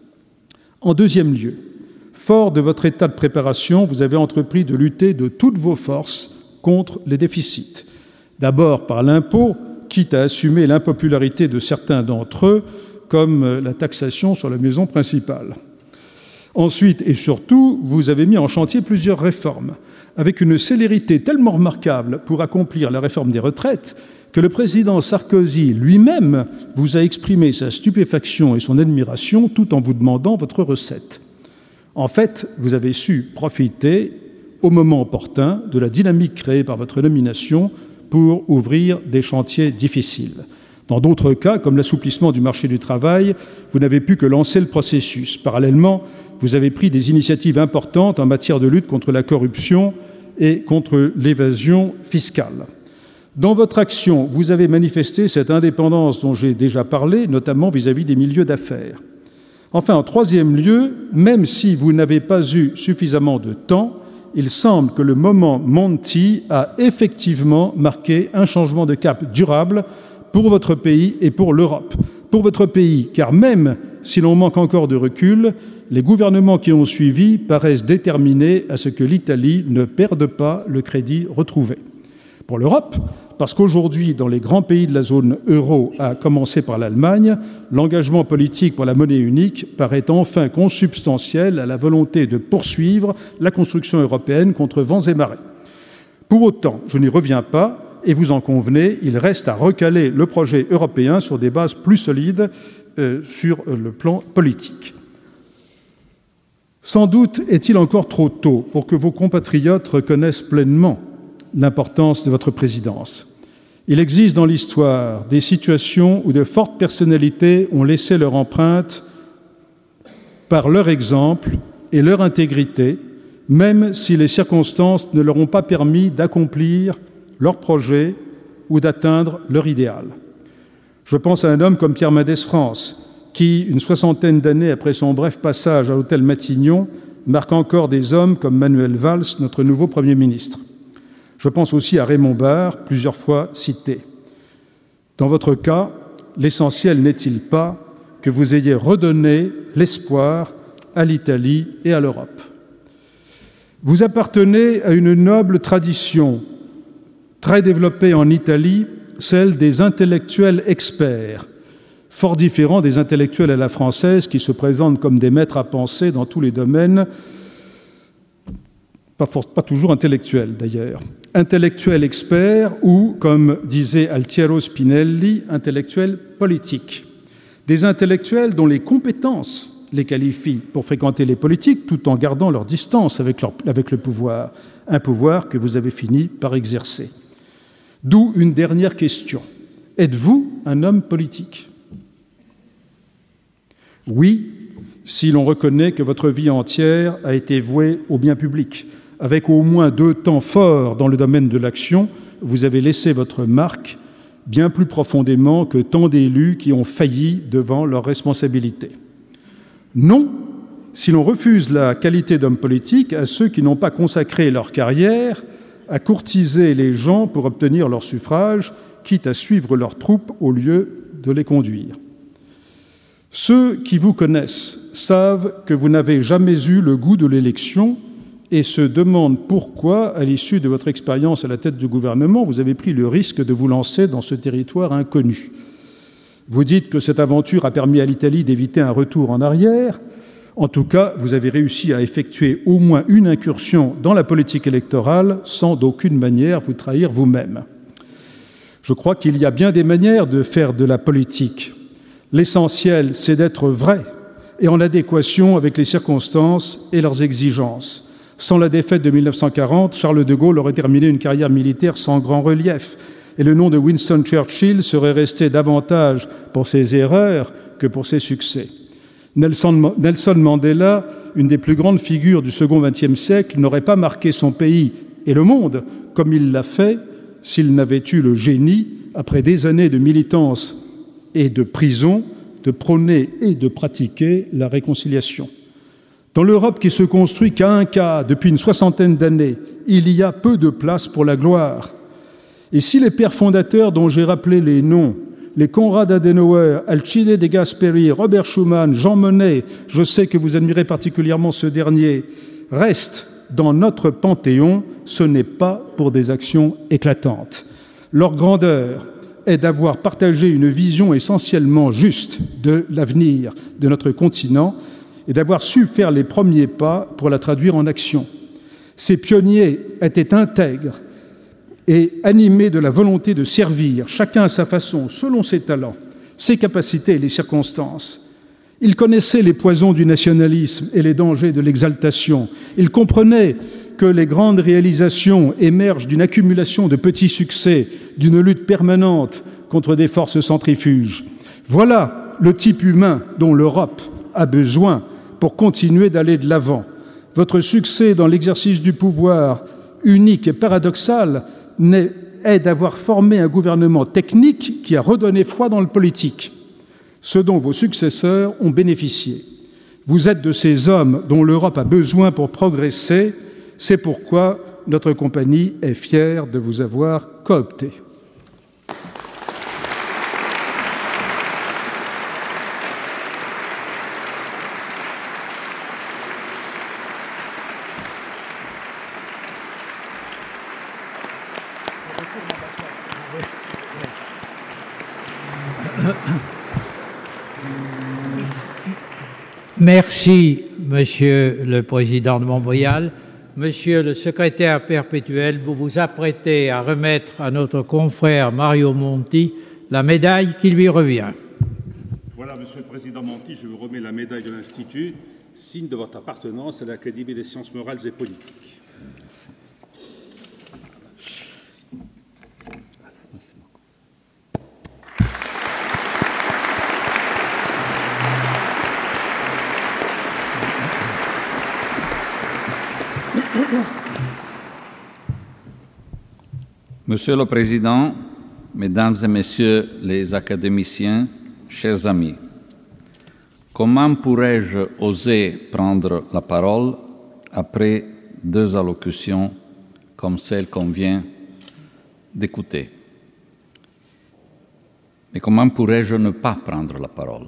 C: En deuxième lieu, fort de votre état de préparation, vous avez entrepris de lutter de toutes vos forces contre les déficits. D'abord par l'impôt, quitte à assumer l'impopularité de certains d'entre eux, comme la taxation sur la maison principale. Ensuite et surtout, vous avez mis en chantier plusieurs réformes, avec une célérité tellement remarquable pour accomplir la réforme des retraites que le président Sarkozy lui-même vous a exprimé sa stupéfaction et son admiration tout en vous demandant votre recette. En fait, vous avez su profiter, au moment opportun, de la dynamique créée par votre nomination pour ouvrir des chantiers difficiles. Dans d'autres cas, comme l'assouplissement du marché du travail, vous n'avez pu que lancer le processus. Parallèlement, vous avez pris des initiatives importantes en matière de lutte contre la corruption et contre l'évasion fiscale. Dans votre action, vous avez manifesté cette indépendance dont j'ai déjà parlé, notamment vis-à-vis des milieux d'affaires. Enfin, en troisième lieu, même si vous n'avez pas eu suffisamment de temps, il semble que le moment Monti a effectivement marqué un changement de cap durable pour votre pays et pour l'Europe. pour votre pays, car même si l'on manque encore de recul, les gouvernements qui ont suivi paraissent déterminés à ce que l'Italie ne perde pas le crédit retrouvé. Pour l'Europe, parce qu'aujourd'hui, dans les grands pays de la zone euro, à commencer par l'Allemagne, l'engagement politique pour la monnaie unique paraît enfin consubstantiel à la volonté de poursuivre la construction européenne contre vents et marées. Pour autant, je n'y reviens pas, et vous en convenez, il reste à recaler le projet européen sur des bases plus solides euh, sur le plan politique. Sans doute est-il encore trop tôt pour que vos compatriotes reconnaissent pleinement l'importance de votre présidence. Il existe dans l'histoire des situations où de fortes personnalités ont laissé leur empreinte par leur exemple et leur intégrité, même si les circonstances ne leur ont pas permis d'accomplir leur projet ou d'atteindre leur idéal. Je pense à un homme comme Pierre Mendès France, qui, une soixantaine d'années après son bref passage à l'hôtel Matignon, marque encore des hommes comme Manuel Valls, notre nouveau Premier ministre. Je pense aussi à Raymond Barre, plusieurs fois cité. Dans votre cas, l'essentiel n'est-il pas que vous ayez redonné l'espoir à l'Italie et à l'Europe? Vous appartenez à une noble tradition très développée en Italie, celle des intellectuels experts, fort différent des intellectuels à la française qui se présentent comme des maîtres à penser dans tous les domaines, pas, for- pas toujours intellectuels d'ailleurs. Intellectuels experts ou, comme disait Altiero Spinelli, intellectuels politiques. Des intellectuels dont les compétences les qualifient pour fréquenter les politiques tout en gardant leur distance avec, leur, avec le pouvoir, un pouvoir que vous avez fini par exercer. D'où une dernière question. Êtes-vous un homme politique ? Oui, si l'on reconnaît que votre vie entière a été vouée au bien public. Avec au moins deux temps forts dans le domaine de l'action, vous avez laissé votre marque bien plus profondément que tant d'élus qui ont failli devant leurs responsabilités. Non, si l'on refuse la qualité d'homme politique à ceux qui n'ont pas consacré leur carrière à courtiser les gens pour obtenir leur suffrage, quitte à suivre leurs troupes au lieu de les conduire. Ceux qui vous connaissent savent que vous n'avez jamais eu le goût de l'élection et se demandent pourquoi, à l'issue de votre expérience à la tête du gouvernement, vous avez pris le risque de vous lancer dans ce territoire inconnu. Vous dites que cette aventure a permis à l'Italie d'éviter un retour en arrière. En tout cas, vous avez réussi à effectuer au moins une incursion dans la politique électorale sans d'aucune manière vous trahir vous-même. Je crois qu'il y a bien des manières de faire de la politique. L'essentiel, c'est d'être vrai et en adéquation avec les circonstances et leurs exigences. Sans la défaite de mille neuf cent quarante, Charles de Gaulle aurait terminé une carrière militaire sans grand relief, et le nom de Winston Churchill serait resté davantage pour ses erreurs que pour ses succès. Nelson, Nelson Mandela, une des plus grandes figures du second vingtième siècle, n'aurait pas marqué son pays et le monde comme il l'a fait s'il n'avait eu le génie, après des années de militance et de prison, de prôner et de pratiquer la réconciliation. Dans l'Europe qui se construit qu'à un cas depuis une soixantaine d'années, il y a peu de place pour la gloire. Et si les pères fondateurs dont j'ai rappelé les noms, les Konrad Adenauer, Alcide De Gasperi, Robert Schuman, Jean Monnet, je sais que vous admirez particulièrement ce dernier, restent dans notre panthéon, ce n'est pas pour des actions éclatantes. Leur grandeur est d'avoir partagé une vision essentiellement juste de l'avenir de notre continent et d'avoir su faire les premiers pas pour la traduire en action. Ces pionniers étaient intègres et animés de la volonté de servir, chacun à sa façon, selon ses talents, ses capacités et les circonstances. Ils connaissaient les poisons du nationalisme et les dangers de l'exaltation. Ils comprenaient que les grandes réalisations émergent d'une accumulation de petits succès, d'une lutte permanente contre des forces centrifuges. Voilà le type humain dont l'Europe a besoin pour continuer d'aller de l'avant. Votre succès dans l'exercice du pouvoir, unique et paradoxal, est d'avoir formé un gouvernement technique qui a redonné foi dans le politique, ce dont vos successeurs ont bénéficié. Vous êtes de ces hommes dont l'Europe a besoin pour progresser. C'est pourquoi notre compagnie est fière de vous avoir coopté.
B: Merci, Monsieur le Président de Montréal. Monsieur le secrétaire perpétuel, vous vous apprêtez à remettre à notre confrère Mario Monti la médaille qui lui revient.
D: Voilà, Monsieur le Président Monti, je vous remets la médaille de l'Institut, signe de votre appartenance à l'Académie des sciences morales et politiques.
E: Monsieur le Président, Mesdames et Messieurs les académiciens, chers amis, comment pourrais-je oser prendre la parole après deux allocutions comme celle qu'on vient d'écouter? Mais comment pourrais-je ne pas prendre la parole?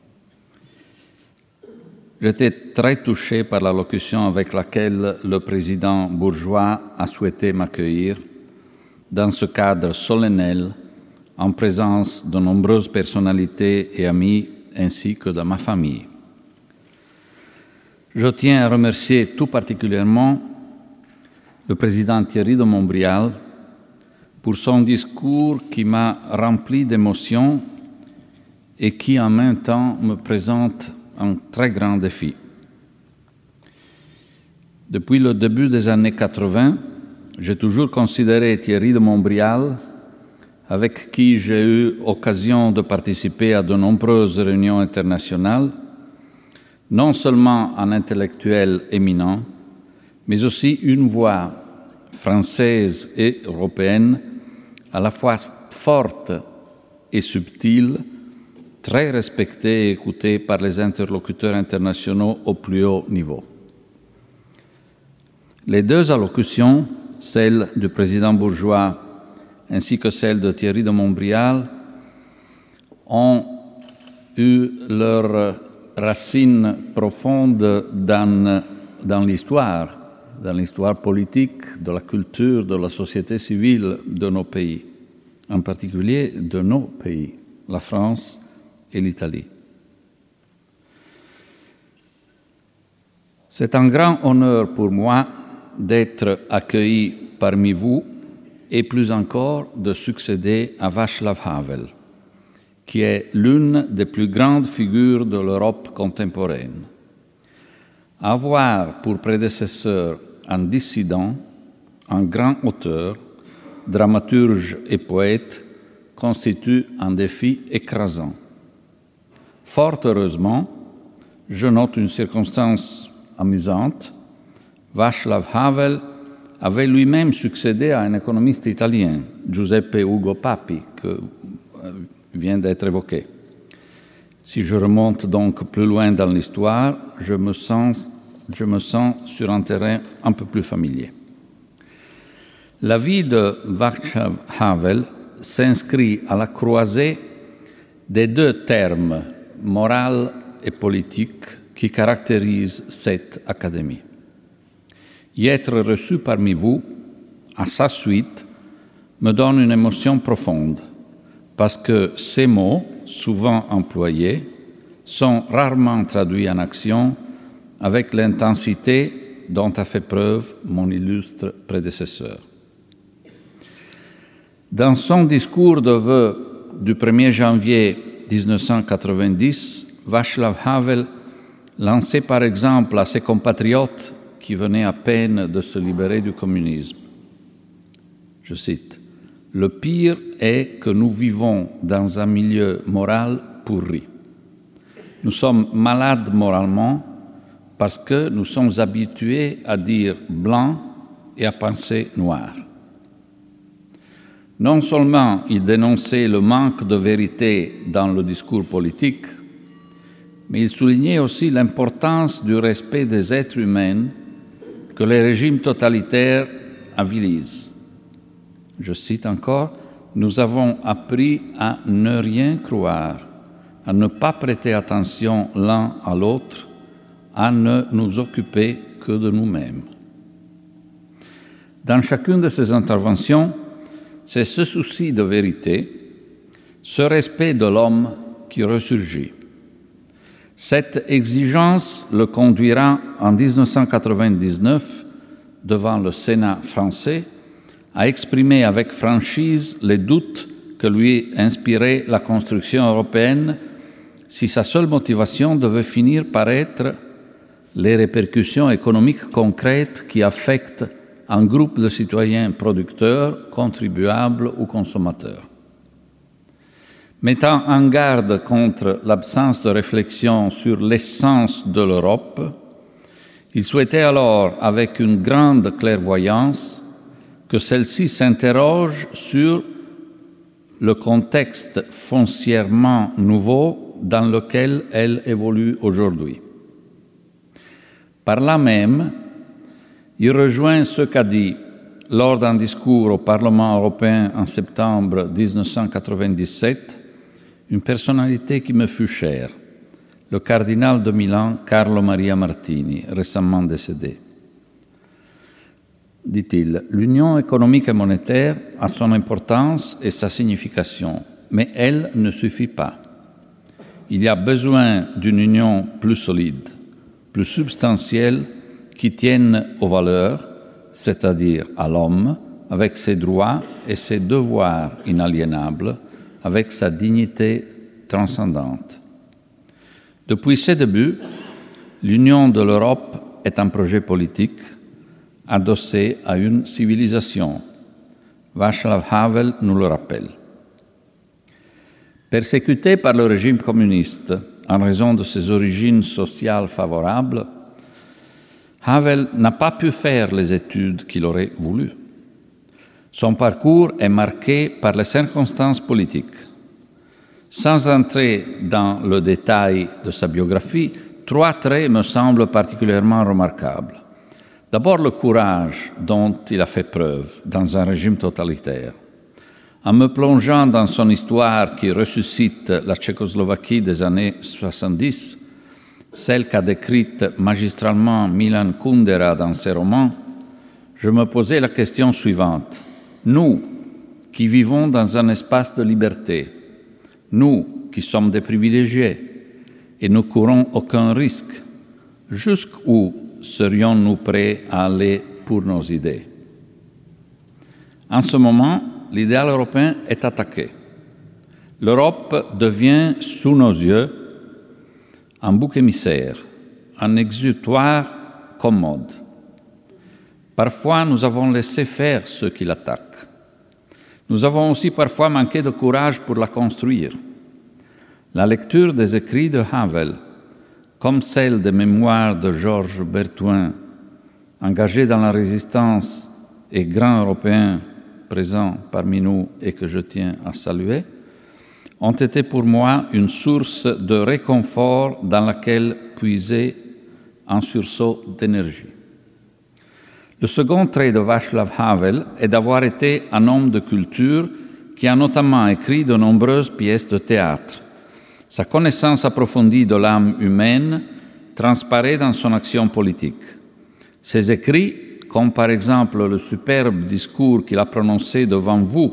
E: J'étais très touché par l'allocution avec laquelle le président Bourgeois a souhaité m'accueillir dans ce cadre solennel, en présence de nombreuses personnalités et amis, ainsi que de ma famille. Je tiens à remercier tout particulièrement le président Thierry de Montbrial pour son discours qui m'a rempli d'émotions et qui en même temps me présente un très grand défi. Depuis le début des années quatre-vingt, j'ai toujours considéré Thierry de Montbrial, avec qui j'ai eu occasion de participer à de nombreuses réunions internationales, non seulement un intellectuel éminent, mais aussi une voix française et européenne à la fois forte et subtile, très respectée et écoutée par les interlocuteurs internationaux au plus haut niveau. Les deux allocutions, celle du président Bourgeois ainsi que celle de Thierry de Montbrial, ont eu leurs racines profondes dans, dans l'histoire, dans l'histoire politique, de la culture, de la société civile de nos pays, en particulier de nos pays, la France et l'Italie. C'est un grand honneur pour moi d'être accueilli parmi vous et plus encore de succéder à Václav Havel, qui est l'une des plus grandes figures de l'Europe contemporaine. Avoir pour prédécesseur un dissident, un grand auteur, dramaturge et poète constitue un défi écrasant. Fort heureusement, je note une circonstance amusante. Václav Havel avait lui-même succédé à un économiste italien, Giuseppe Ugo Papi, que vient d'être évoqué. Si je remonte donc plus loin dans l'histoire, je me sens, je me sens sur un terrain un peu plus familier. La vie de Václav Havel s'inscrit à la croisée des deux termes, moral et politique, qui caractérisent cette académie. Y être reçu parmi vous, à sa suite, me donne une émotion profonde, parce que ces mots, souvent employés, sont rarement traduits en action avec l'intensité dont a fait preuve mon illustre prédécesseur. Dans son discours de vœux du premier janvier mille neuf cent quatre-vingt-dix, Václav Havel lançait par exemple à ses compatriotes qui venaient à peine de se libérer du communisme. Je cite, « Le pire est que nous vivons dans un milieu moral pourri. Nous sommes malades moralement parce que nous sommes habitués à dire blanc et à penser noir. » Non seulement il dénonçait le manque de vérité dans le discours politique, mais il soulignait aussi l'importance du respect des êtres humains que les régimes totalitaires avilisent. Je cite encore, « Nous avons appris à ne rien croire, à ne pas prêter attention l'un à l'autre, à ne nous occuper que de nous-mêmes. » Dans chacune de ces interventions, c'est ce souci de vérité, ce respect de l'homme qui ressurgit. Cette exigence le conduira en dix-neuf cent quatre-vingt-dix-neuf, devant le Sénat français, à exprimer avec franchise les doutes que lui inspirait la construction européenne si sa seule motivation devait finir par être les répercussions économiques concrètes qui affectent un groupe de citoyens producteurs, contribuables ou consommateurs. Mettant en garde contre l'absence de réflexion sur l'essence de l'Europe, il souhaitait alors, avec une grande clairvoyance, que celle-ci s'interroge sur le contexte foncièrement nouveau dans lequel elle évolue aujourd'hui. Par là même, il rejoint ce qu'a dit, lors d'un discours au Parlement européen en septembre dix-neuf cent quatre-vingt-dix-sept, une personnalité qui me fut chère, le cardinal de Milan Carlo Maria Martini, récemment décédé. Dit-il, l'union économique et monétaire a son importance et sa signification, mais elle ne suffit pas. Il y a besoin d'une union plus solide, plus substantielle, qui tienne aux valeurs, c'est-à-dire à l'homme, avec ses droits et ses devoirs inaliénables, avec sa dignité transcendante. Depuis ses débuts, l'union de l'Europe est un projet politique adossé à une civilisation. Václav Havel nous le rappelle. Persécuté par le régime communiste en raison de ses origines sociales favorables, Havel n'a pas pu faire les études qu'il aurait voulu. Son parcours est marqué par les circonstances politiques. Sans entrer dans le détail de sa biographie, trois traits me semblent particulièrement remarquables. D'abord, le courage dont il a fait preuve dans un régime totalitaire. En me plongeant dans son histoire qui ressuscite la Tchécoslovaquie des années soixante-dix, celle qu'a décrite magistralement Milan Kundera dans ses romans, je me posais la question suivante. Nous, qui vivons dans un espace de liberté, nous qui sommes des privilégiés et ne courons aucun risque, jusqu'où serions-nous prêts à aller pour nos idées? En ce moment, l'idéal européen est attaqué. L'Europe devient, sous nos yeux, un bouc émissaire, un exutoire commode. Parfois, nous avons laissé faire ceux qui l'attaquent. Nous avons aussi parfois manqué de courage pour la construire. La lecture des écrits de Havel, comme celle des mémoires de Georges Berthoin, engagé dans la résistance et grand européen présent parmi nous et que je tiens à saluer, ont été pour moi une source de réconfort dans laquelle puiser un sursaut d'énergie. Le second trait de Václav Havel est d'avoir été un homme de culture qui a notamment écrit de nombreuses pièces de théâtre. Sa connaissance approfondie de l'âme humaine transparaît dans son action politique. Ses écrits, comme par exemple le superbe discours qu'il a prononcé devant vous,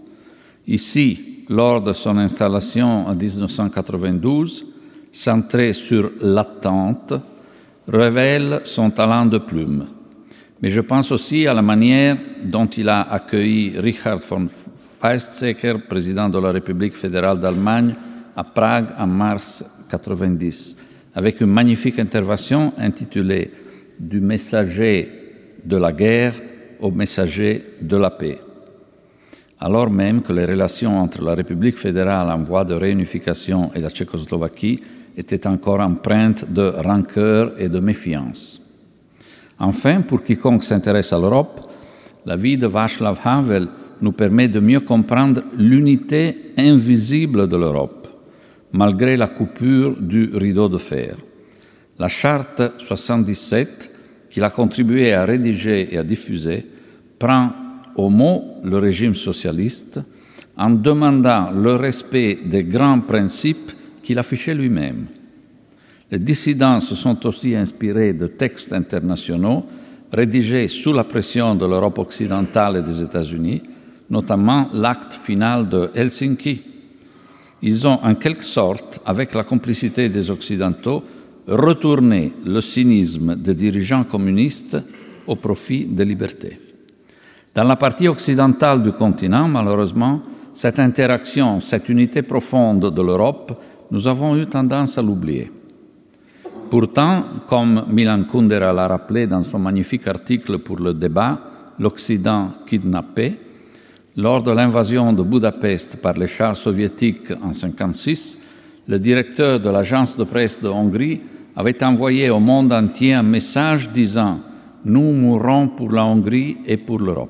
E: ici, lors de son installation en dix-neuf cent quatre-vingt-douze, centré sur l'attente, révèle son talent de plume. Mais je pense aussi à la manière dont il a accueilli Richard von Weizsäcker, président de la République fédérale d'Allemagne, à Prague en mars quatre-vingt-dix, avec une magnifique intervention intitulée « Du messager de la guerre au messager de la paix », alors même que les relations entre la République fédérale en voie de réunification et la Tchécoslovaquie étaient encore empreintes de rancœur et de méfiance. Enfin, pour quiconque s'intéresse à l'Europe, la vie de Václav Havel nous permet de mieux comprendre l'unité invisible de l'Europe, malgré la coupure du rideau de fer. La Charte soixante-dix-sept, qu'il a contribué à rédiger et à diffuser, prend au mot le régime socialiste en demandant le respect des grands principes qu'il affichait lui-même. Les dissidents se sont aussi inspirés de textes internationaux rédigés sous la pression de l'Europe occidentale et des États-Unis, notamment l'acte final de Helsinki. Ils ont en quelque sorte, avec la complicité des Occidentaux, retourné le cynisme des dirigeants communistes au profit des libertés. Dans la partie occidentale du continent, malheureusement, cette interaction, cette unité profonde de l'Europe, nous avons eu tendance à l'oublier. Pourtant, comme Milan Kundera l'a rappelé dans son magnifique article pour le débat « L'Occident kidnappé », lors de l'invasion de Budapest par les chars soviétiques en mille neuf cent cinquante-six, le directeur de l'agence de presse de Hongrie avait envoyé au monde entier un message disant « Nous mourrons pour la Hongrie et pour l'Europe ».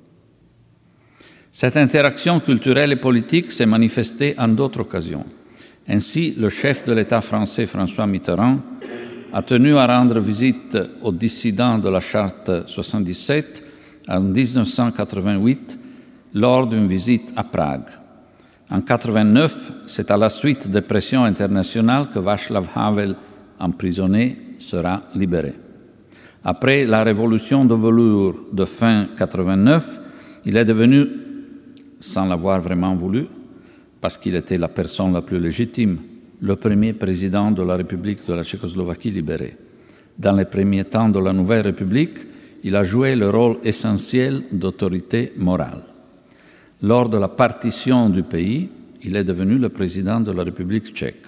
E: Cette interaction culturelle et politique s'est manifestée en d'autres occasions. Ainsi, le chef de l'État français François Mitterrand a tenu à rendre visite aux dissidents de la Charte soixante-dix-sept en mille neuf cent quatre-vingt-huit lors d'une visite à Prague. En mille neuf cent quatre-vingt-neuf, c'est à la suite des pressions internationales que Václav Havel, emprisonné, sera libéré. Après la révolution de velours de fin mille neuf cent quatre-vingt-neuf, il est devenu, sans l'avoir vraiment voulu, parce qu'il était la personne la plus légitime, le premier président de la République de la Tchécoslovaquie libérée. Dans les premiers temps de la Nouvelle République, il a joué le rôle essentiel d'autorité morale. Lors de la partition du pays, il est devenu le président de la République tchèque.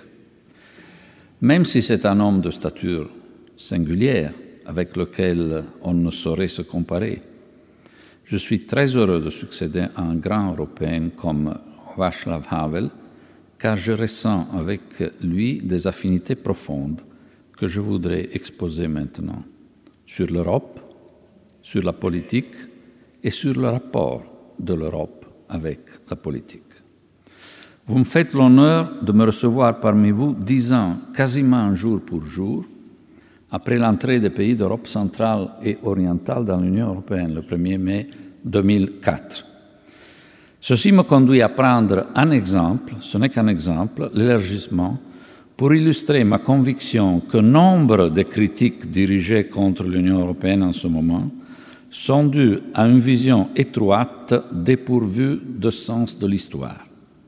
E: Même si c'est un homme de stature singulière, avec lequel on ne saurait se comparer, je suis très heureux de succéder à un grand Européen comme Václav Havel, car je ressens avec lui des affinités profondes que je voudrais exposer maintenant sur l'Europe, sur la politique et sur le rapport de l'Europe avec la politique. Vous me faites l'honneur de me recevoir parmi vous dix ans, quasiment jour pour jour, après l'entrée des pays d'Europe centrale et orientale dans l'Union européenne, le premier mai deux mille quatre. Ceci me conduit à prendre un exemple, ce n'est qu'un exemple, l'élargissement, pour illustrer ma conviction que nombre de critiques dirigées contre l'Union européenne en ce moment sont dues à une vision étroite dépourvue de sens de l'histoire.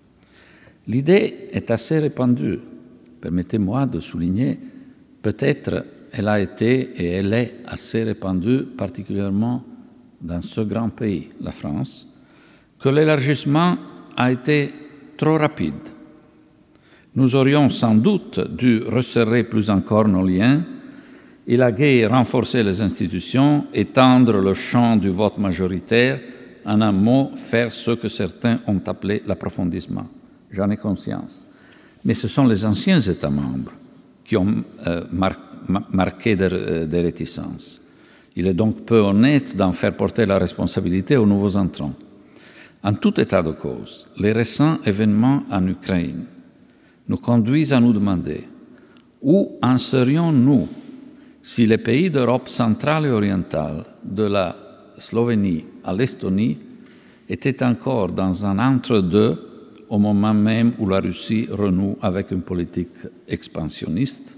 E: L'idée est assez répandue, permettez-moi de souligner, peut-être elle a été et elle est assez répandue, particulièrement dans ce grand pays, la France, que l'élargissement a été trop rapide. Nous aurions sans doute dû resserrer plus encore nos liens, élaguer et renforcer les institutions, étendre le champ du vote majoritaire, en un mot, faire ce que certains ont appelé l'approfondissement. J'en ai conscience. Mais ce sont les anciens États membres qui ont euh, mar marqué des, des réticences. Il est donc peu honnête d'en faire porter la responsabilité aux nouveaux entrants. En tout état de cause, les récents événements en Ukraine nous conduisent à nous demander où en serions-nous si les pays d'Europe centrale et orientale, de la Slovénie à l'Estonie, étaient encore dans un entre-deux au moment même où la Russie renoue avec une politique expansionniste.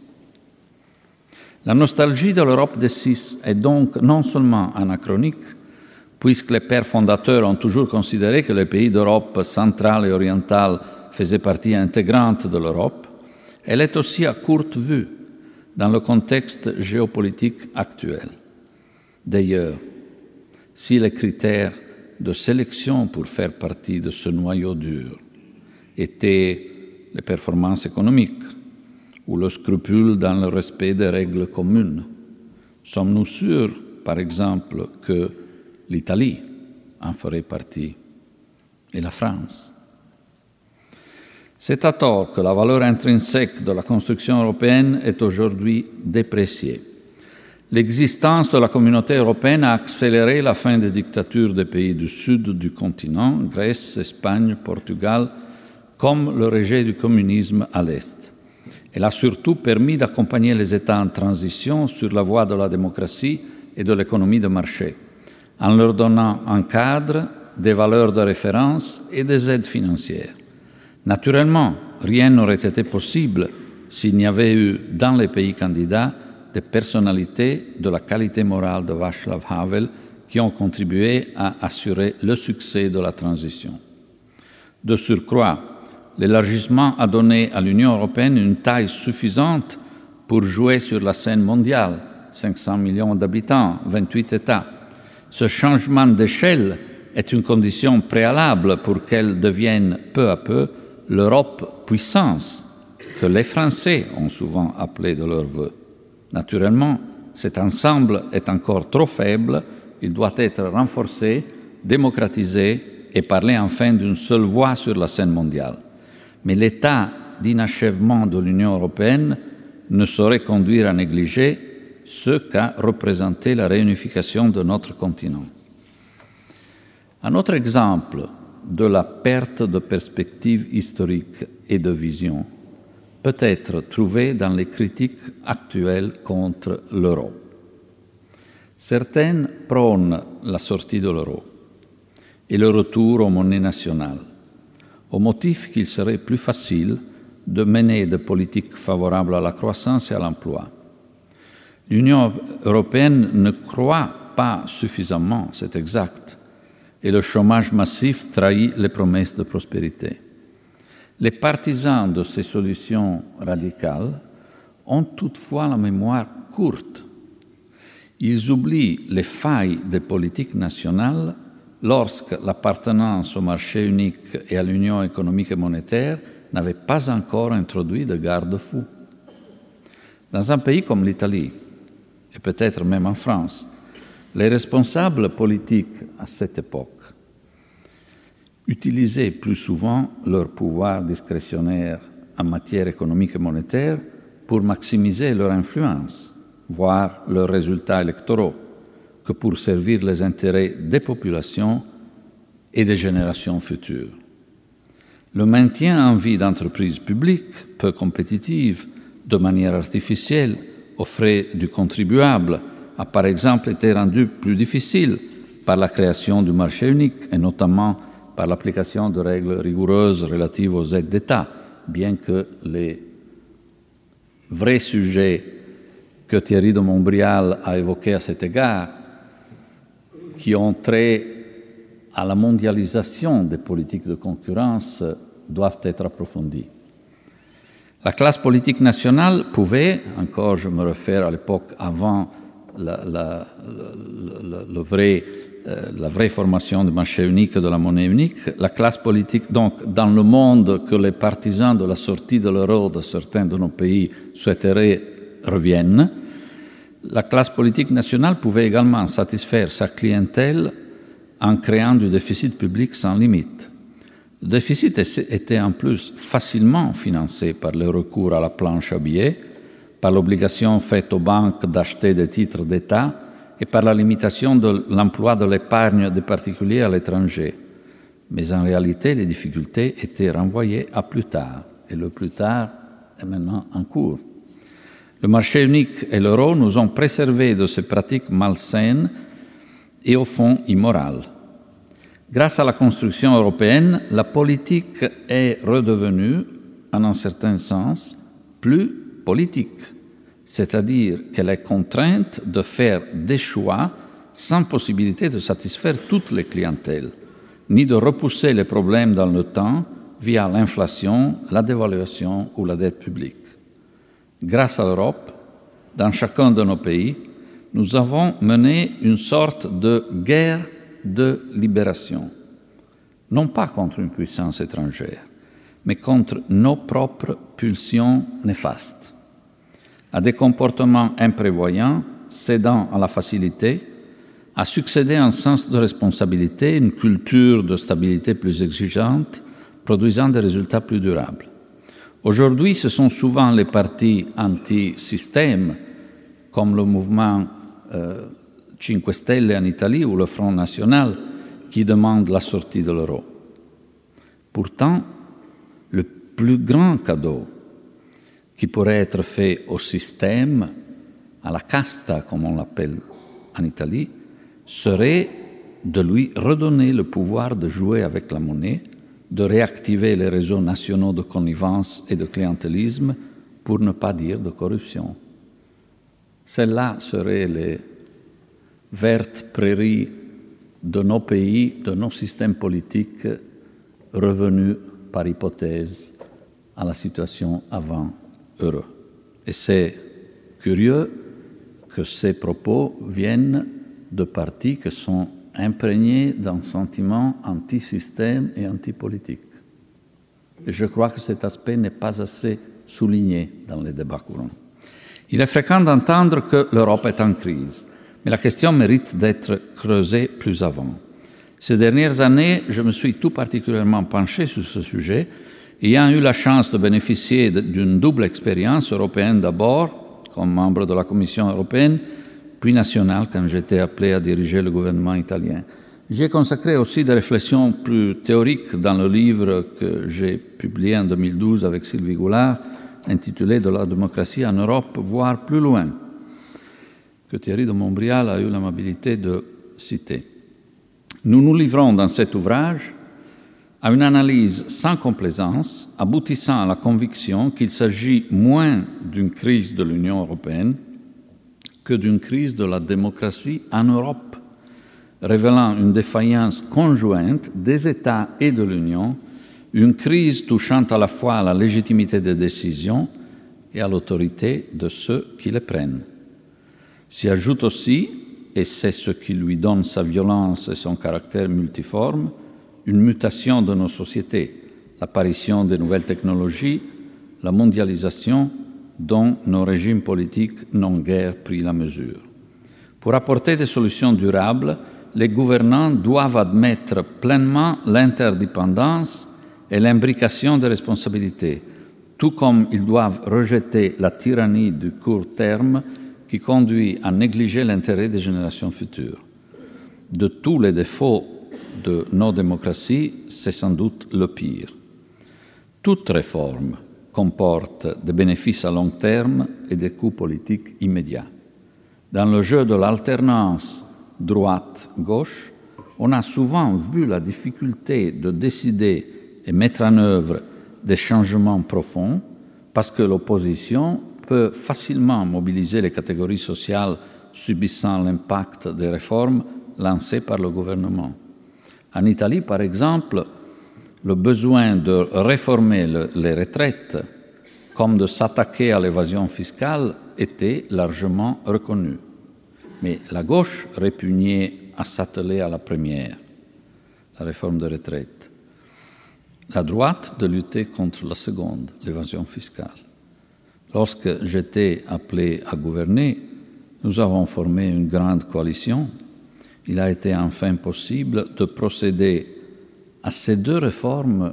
E: La nostalgie de l'Europe des six est donc non seulement anachronique, puisque les pères fondateurs ont toujours considéré que les pays d'Europe centrale et orientale faisaient partie intégrante de l'Europe, elle est aussi à courte vue dans le contexte géopolitique actuel. D'ailleurs, si les critères de sélection pour faire partie de ce noyau dur étaient les performances économiques ou le scrupule dans le respect des règles communes, sommes-nous sûrs, par exemple, que l'Italie en ferait partie et la France? C'est à tort que la valeur intrinsèque de la construction européenne est aujourd'hui dépréciée. L'existence de la communauté européenne a accéléré la fin des dictatures des pays du sud du continent, Grèce, Espagne, Portugal, comme le rejet du communisme à l'Est. Elle a surtout permis d'accompagner les États en transition sur la voie de la démocratie et de l'économie de marché, en leur donnant un cadre, des valeurs de référence et des aides financières. Naturellement, rien n'aurait été possible s'il n'y avait eu dans les pays candidats des personnalités de la qualité morale de Václav Havel qui ont contribué à assurer le succès de la transition. De surcroît, l'élargissement a donné à l'Union européenne une taille suffisante pour jouer sur la scène mondiale, cinq cents millions d'habitants, vingt-huit États. Ce changement d'échelle est une condition préalable pour qu'elle devienne peu à peu l'Europe puissance, que les Français ont souvent appelée de leur vœu. Naturellement, cet ensemble est encore trop faible, il doit être renforcé, démocratisé et parler enfin d'une seule voix sur la scène mondiale. Mais l'état d'inachèvement de l'Union européenne ne saurait conduire à négliger ce qu'a représenté la réunification de notre continent. Un autre exemple de la perte de perspective historique et de vision peut être trouvé dans les critiques actuelles contre l'euro. Certaines prônent la sortie de l'euro et le retour aux monnaies nationales, au motif qu'il serait plus facile de mener des politiques favorables à la croissance et à l'emploi. L'Union européenne ne croit pas suffisamment, c'est exact, et le chômage massif trahit les promesses de prospérité. Les partisans de ces solutions radicales ont toutefois la mémoire courte. Ils oublient les failles des politiques nationales lorsque l'appartenance au marché unique et à l'union économique et monétaire n'avait pas encore introduit de garde-fous. Dans un pays comme l'Italie, et peut-être même en France, les responsables politiques à cette époque utilisaient plus souvent leur pouvoir discrétionnaire en matière économique et monétaire pour maximiser leur influence, voire leurs résultats électoraux, que pour servir les intérêts des populations et des générations futures. Le maintien en vie d'entreprises publiques peu compétitives, de manière artificielle, aux frais du contribuable, a par exemple été rendu plus difficile par la création du marché unique et notamment par l'application de règles rigoureuses relatives aux aides d'État, bien que les vrais sujets que Thierry de Montbrial a évoqués à cet égard, qui ont trait à la mondialisation des politiques de concurrence, doivent être approfondis. La classe politique nationale pouvait, encore je me réfère à l'époque avant la, la, la, la, vrai, euh, la vraie formation du marché unique et de la monnaie unique, la classe politique, donc dans le monde que les partisans de la sortie de l'euro de certains de nos pays souhaiteraient reviennent, la classe politique nationale pouvait également satisfaire sa clientèle en créant du déficit public sans limite. Le déficit était en plus facilement financé par le recours à la planche à billets, par l'obligation faite aux banques d'acheter des titres d'État et par la limitation de l'emploi de l'épargne des particuliers à l'étranger. Mais en réalité, les difficultés étaient renvoyées à plus tard, et le plus tard est maintenant en cours. Le marché unique et l'euro nous ont préservés de ces pratiques malsaines et au fond immorales. Grâce à la construction européenne, la politique est redevenue, en un certain sens, plus politique, c'est-à-dire qu'elle est contrainte de faire des choix sans possibilité de satisfaire toutes les clientèles, ni de repousser les problèmes dans le temps via l'inflation, la dévaluation ou la dette publique. Grâce à l'Europe, dans chacun de nos pays, nous avons mené une sorte de guerre de libération, non pas contre une puissance étrangère, mais contre nos propres pulsions néfastes. À des comportements imprévoyants, cédant à la facilité, a succédé un sens de responsabilité, une culture de stabilité plus exigeante, produisant des résultats plus durables. Aujourd'hui, ce sont souvent les partis anti-système, comme le mouvement euh, Cinque Stelle en Italie ou le Front National, qui demandent la sortie de l'euro. Pourtant, le plus grand cadeau qui pourrait être fait au système, à la casta, comme on l'appelle en Italie, serait de lui redonner le pouvoir de jouer avec la monnaie, de réactiver les réseaux nationaux de connivence et de clientélisme, pour ne pas dire de corruption. Celles-là seraient les vertes prairies de nos pays, de nos systèmes politiques revenus par hypothèse à la situation avant Euro. Et c'est curieux que ces propos viennent de partis qui sont imprégnés d'un sentiment anti-système et anti-politique. Et je crois que cet aspect n'est pas assez souligné dans les débats courants. Il est fréquent d'entendre que l'Europe est en crise, mais la question mérite d'être creusée plus avant. Ces dernières années, je me suis tout particulièrement penché sur ce sujet, ayant eu la chance de bénéficier d'une double expérience européenne d'abord, comme membre de la Commission européenne, puis nationale quand j'étais appelé à diriger le gouvernement italien. J'ai consacré aussi des réflexions plus théoriques dans le livre que j'ai publié en deux mille douze avec Sylvie Goulard, intitulé « De la démocratie en Europe, voire plus loin », que Thierry de Montbrial a eu l'amabilité de citer. Nous nous livrons dans cet ouvrage à une analyse sans complaisance, aboutissant à la conviction qu'il s'agit moins d'une crise de l'Union européenne que d'une crise de la démocratie en Europe, révélant une défaillance conjointe des États et de l'Union, une crise touchant à la fois à la légitimité des décisions et à l'autorité de ceux qui les prennent. S'y ajoute aussi, et c'est ce qui lui donne sa violence et son caractère multiforme, une mutation de nos sociétés, l'apparition de nouvelles technologies, la mondialisation dont nos régimes politiques n'ont guère pris la mesure. Pour apporter des solutions durables, les gouvernants doivent admettre pleinement l'interdépendance et l'imbrication des responsabilités, tout comme ils doivent rejeter la tyrannie du court terme qui conduit à négliger l'intérêt des générations futures. De tous les défauts de nos démocraties, c'est sans doute le pire. Toute réforme comporte des bénéfices à long terme et des coûts politiques immédiats. Dans le jeu de l'alternance droite-gauche, on a souvent vu la difficulté de décider et mettre en œuvre des changements profonds parce que l'opposition peut facilement mobiliser les catégories sociales subissant l'impact des réformes lancées par le gouvernement. En Italie, par exemple, le besoin de réformer le, les retraites comme de s'attaquer à l'évasion fiscale était largement reconnu. Mais la gauche répugnait à s'atteler à la première, la réforme des retraites. La droite de lutter contre la seconde, l'évasion fiscale. Lorsque j'étais appelé à gouverner, nous avons formé une grande coalition. Il a été enfin possible de procéder à ces deux réformes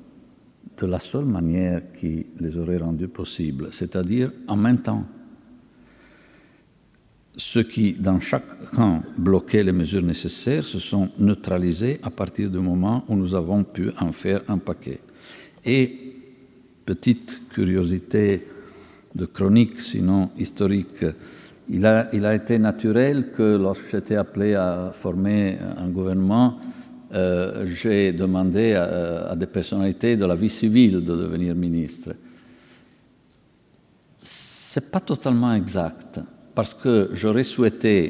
E: de la seule manière qui les aurait rendues possibles, c'est-à-dire en même temps. Ceux qui, dans chaque camp, bloquaient les mesures nécessaires se sont neutralisés à partir du moment où nous avons pu en faire un paquet. Et, petite curiosité de chronique, sinon historique, il a, il a été naturel que lorsque j'étais appelé à former un gouvernement, euh, j'ai demandé à, à des personnalités de la vie civile de devenir ministre. Ce n'est pas totalement exact, parce que j'aurais souhaité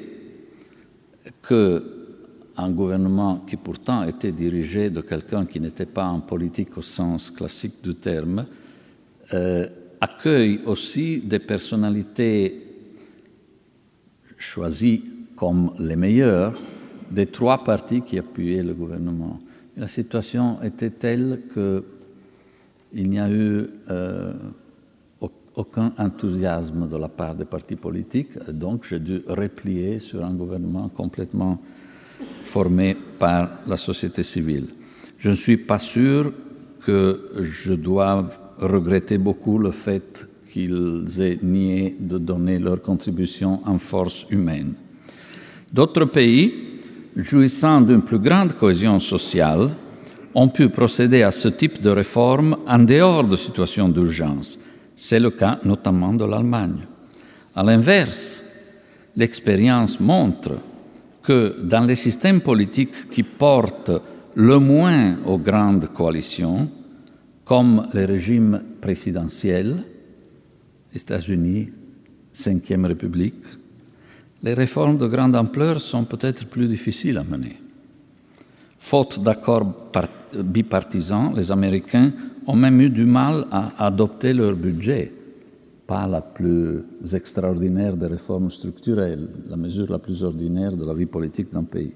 E: qu'un gouvernement qui pourtant était dirigé de quelqu'un qui n'était pas en politique au sens classique du terme, euh, accueille aussi des personnalités choisies comme les meilleures des trois partis qui appuyaient le gouvernement. Et la situation était telle qu'il n'y a eu euh, aucun enthousiasme de la part des partis politiques, donc j'ai dû replier sur un gouvernement complètement formé par la société civile. Je ne suis pas sûr que je doive regretter beaucoup le fait qu'ils aient nié de donner leur contribution en force humaine. D'autres pays, jouissant d'une plus grande cohésion sociale, ont pu procéder à ce type de réforme en dehors de situations d'urgence. C'est le cas notamment de l'Allemagne. À l'inverse, l'expérience montre que dans les systèmes politiques qui portent le moins aux grandes coalitions, comme les régimes présidentiels, États-Unis, Cinquième République, les réformes de grande ampleur sont peut-être plus difficiles à mener. Faute d'accords bipartisans, les Américains ont même eu du mal à adopter leur budget, pas la plus extraordinaire des réformes structurelles, la mesure la plus ordinaire de la vie politique d'un pays.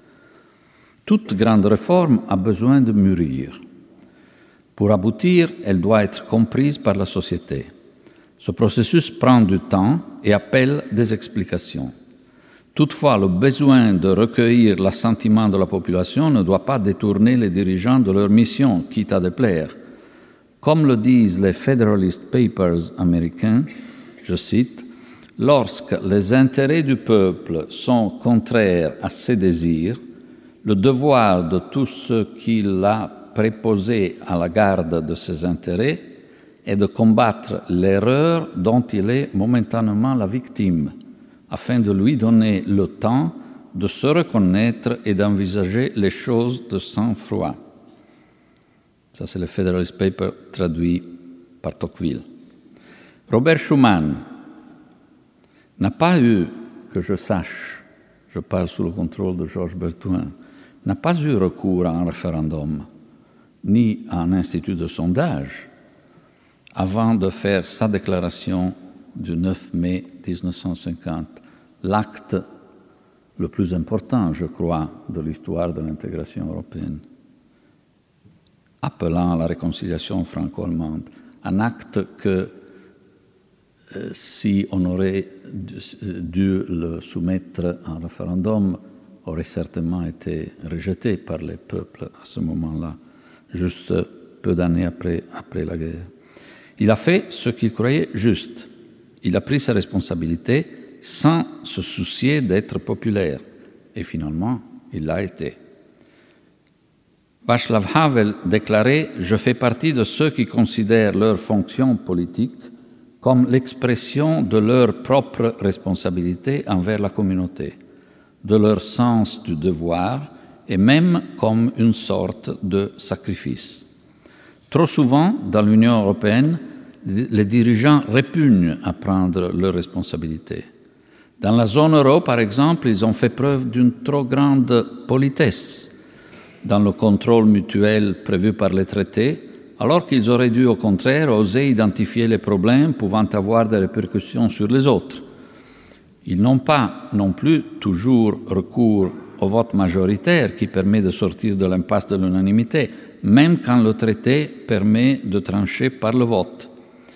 E: Toute grande réforme a besoin de mûrir. Pour aboutir, elle doit être comprise par la société. Ce processus prend du temps et appelle des explications. Toutefois, le besoin de recueillir l'assentiment de la population ne doit pas détourner les dirigeants de leur mission, quitte à déplaire. Comme le disent les Federalist Papers américains, je cite, « Lorsque les intérêts du peuple sont contraires à ses désirs, le devoir de tout ce qui l'a préposé à la garde de ses intérêts est de combattre l'erreur dont il est momentanément la victime, afin de lui donner le temps de se reconnaître et d'envisager les choses de sang-froid. » Ça, c'est le Federalist Paper traduit par Tocqueville. Robert Schuman n'a pas eu, que je sache, je parle sous le contrôle de Georges Berthoin, n'a pas eu recours à un référendum, ni à un institut de sondage, avant de faire sa déclaration du neuf mai mille neuf cent cinquante, l'acte le plus important, je crois, de l'histoire de l'intégration européenne, appelant à la réconciliation franco-allemande, un acte que, euh, si on aurait dû le soumettre à un référendum, aurait certainement été rejeté par les peuples à ce moment-là, juste peu d'années après, après la guerre. Il a fait ce qu'il croyait juste. Il a pris ses responsabilités sans se soucier d'être populaire. Et finalement, il l'a été. Václav Havel déclarait « Je fais partie de ceux qui considèrent leur fonction politique comme l'expression de leur propre responsabilité envers la communauté, de leur sens du devoir et même comme une sorte de sacrifice. » Trop souvent, dans l'Union européenne, les dirigeants répugnent à prendre leurs responsabilités. Dans la zone euro, par exemple, ils ont fait preuve d'une trop grande politesse dans le contrôle mutuel prévu par les traités, alors qu'ils auraient dû, au contraire, oser identifier les problèmes pouvant avoir des répercussions sur les autres. Ils n'ont pas non plus toujours recours au vote majoritaire qui permet de sortir de l'impasse de l'unanimité, même quand le traité permet de trancher par le vote.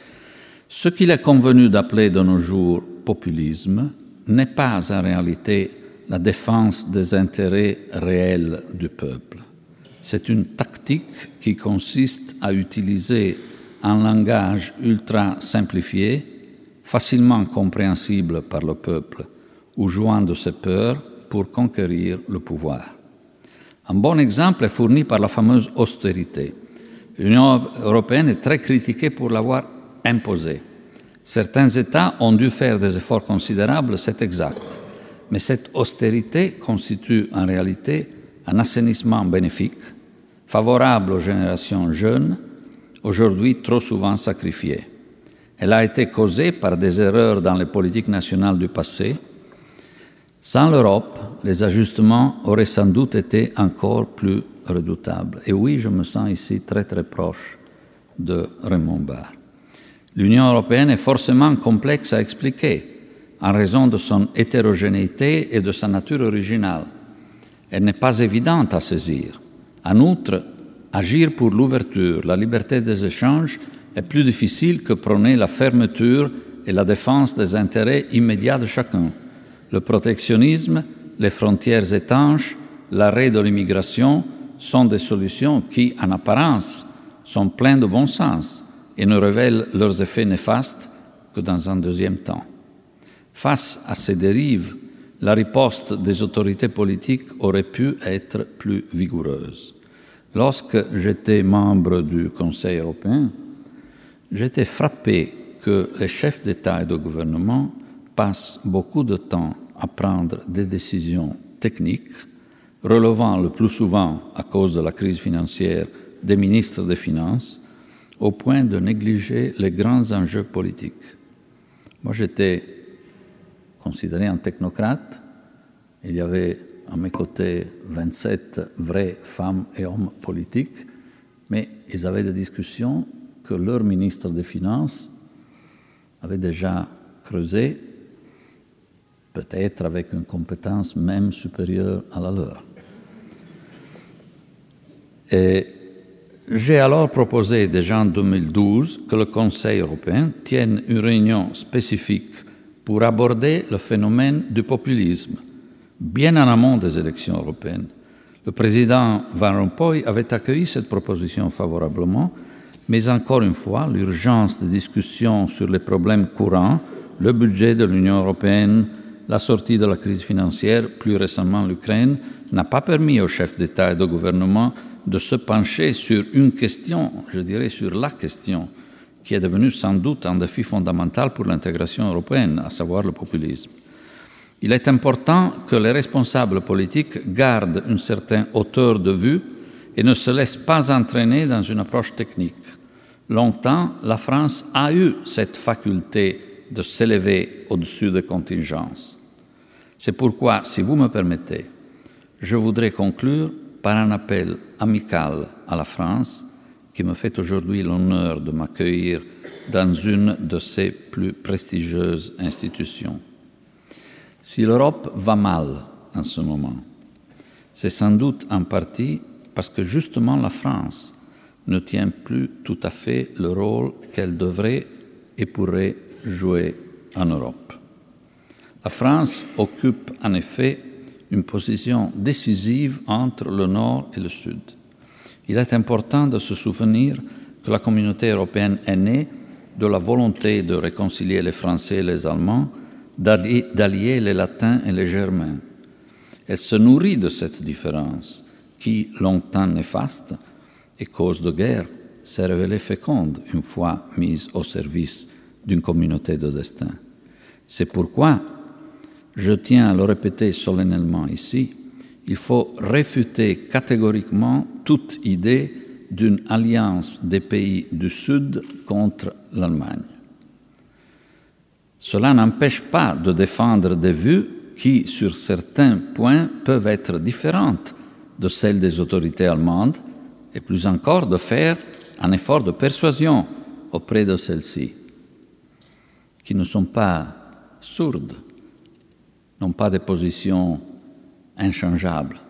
E: Ce qu'il est convenu d'appeler de nos jours populisme n'est pas en réalité la défense des intérêts réels du peuple. C'est une tactique qui consiste à utiliser un langage ultra simplifié, facilement compréhensible par le peuple, ou jouant de ses peurs pour conquérir le pouvoir. Un bon exemple est fourni par la fameuse austérité. L'Union européenne est très critiquée pour l'avoir imposée. Certains États ont dû faire des efforts considérables, c'est exact. Mais cette austérité constitue en réalité un assainissement bénéfique, favorable aux générations jeunes, aujourd'hui trop souvent sacrifiées. Elle a été causée par des erreurs dans les politiques nationales du passé. Sans l'Europe, les ajustements auraient sans doute été encore plus redoutables. Et oui, je me sens ici très très proche de Raymond Barre. L'Union européenne est forcément complexe à expliquer en raison de son hétérogénéité et de sa nature originale. Elle n'est pas évidente à saisir. En outre, agir pour l'ouverture, la liberté des échanges est plus difficile que prôner la fermeture et la défense des intérêts immédiats de chacun. Le protectionnisme, les frontières étanches, l'arrêt de l'immigration sont des solutions qui, en apparence, sont pleines de bon sens et ne révèlent leurs effets néfastes que dans un deuxième temps. Face à ces dérives, la riposte des autorités politiques aurait pu être plus vigoureuse. Lorsque j'étais membre du Conseil européen, j'étais frappé que les chefs d'État et de gouvernement passent beaucoup de temps à prendre des décisions techniques, relevant le plus souvent, à cause de la crise financière, des ministres des Finances, au point de négliger les grands enjeux politiques. Moi, j'étais considéré un technocrate. Il y avait à mes côtés vingt-sept vraies femmes et hommes politiques, mais ils avaient des discussions que leur ministre des Finances avait déjà creusées, peut-être avec une compétence même supérieure à la leur. Et j'ai alors proposé déjà en deux mille douze que le Conseil européen tienne une réunion spécifique pour aborder le phénomène du populisme, bien en amont des élections européennes. Le président Van Rompuy avait accueilli cette proposition favorablement, mais encore une fois, l'urgence des discussions sur les problèmes courants, le budget de l'Union européenne, la sortie de la crise financière, plus récemment l'Ukraine, n'a pas permis aux chefs d'État et de gouvernement de se pencher sur une question, je dirais sur la question, qui est devenue sans doute un défi fondamental pour l'intégration européenne, à savoir le populisme. Il est important que les responsables politiques gardent une certaine hauteur de vue et ne se laissent pas entraîner dans une approche technique. Longtemps, la France a eu cette faculté de s'élever au-dessus des contingences. C'est pourquoi, si vous me permettez, je voudrais conclure par un appel amical à la France, qui me fait aujourd'hui l'honneur de m'accueillir dans une de ses plus prestigieuses institutions. Si l'Europe va mal en ce moment, c'est sans doute en partie parce que justement la France ne tient plus tout à fait le rôle qu'elle devrait et pourrait jouer en Europe. La France occupe en effet une position décisive entre le Nord et le Sud. Il est important de se souvenir que la communauté européenne est née de la volonté de réconcilier les Français et les Allemands, d'allier les Latins et les Germains. Elle se nourrit de cette différence qui, longtemps néfaste et cause de guerre, s'est révélée féconde une fois mise au service d'une communauté de destin. C'est pourquoi, je tiens à le répéter solennellement ici, il faut réfuter catégoriquement toute idée d'une alliance des pays du Sud contre l'Allemagne. Cela n'empêche pas de défendre des vues qui, sur certains points, peuvent être différentes de celles des autorités allemandes, et plus encore de faire un effort de persuasion auprès de celles-ci, qui ne sont pas sourdes, n'ont pas des positions inchangeables.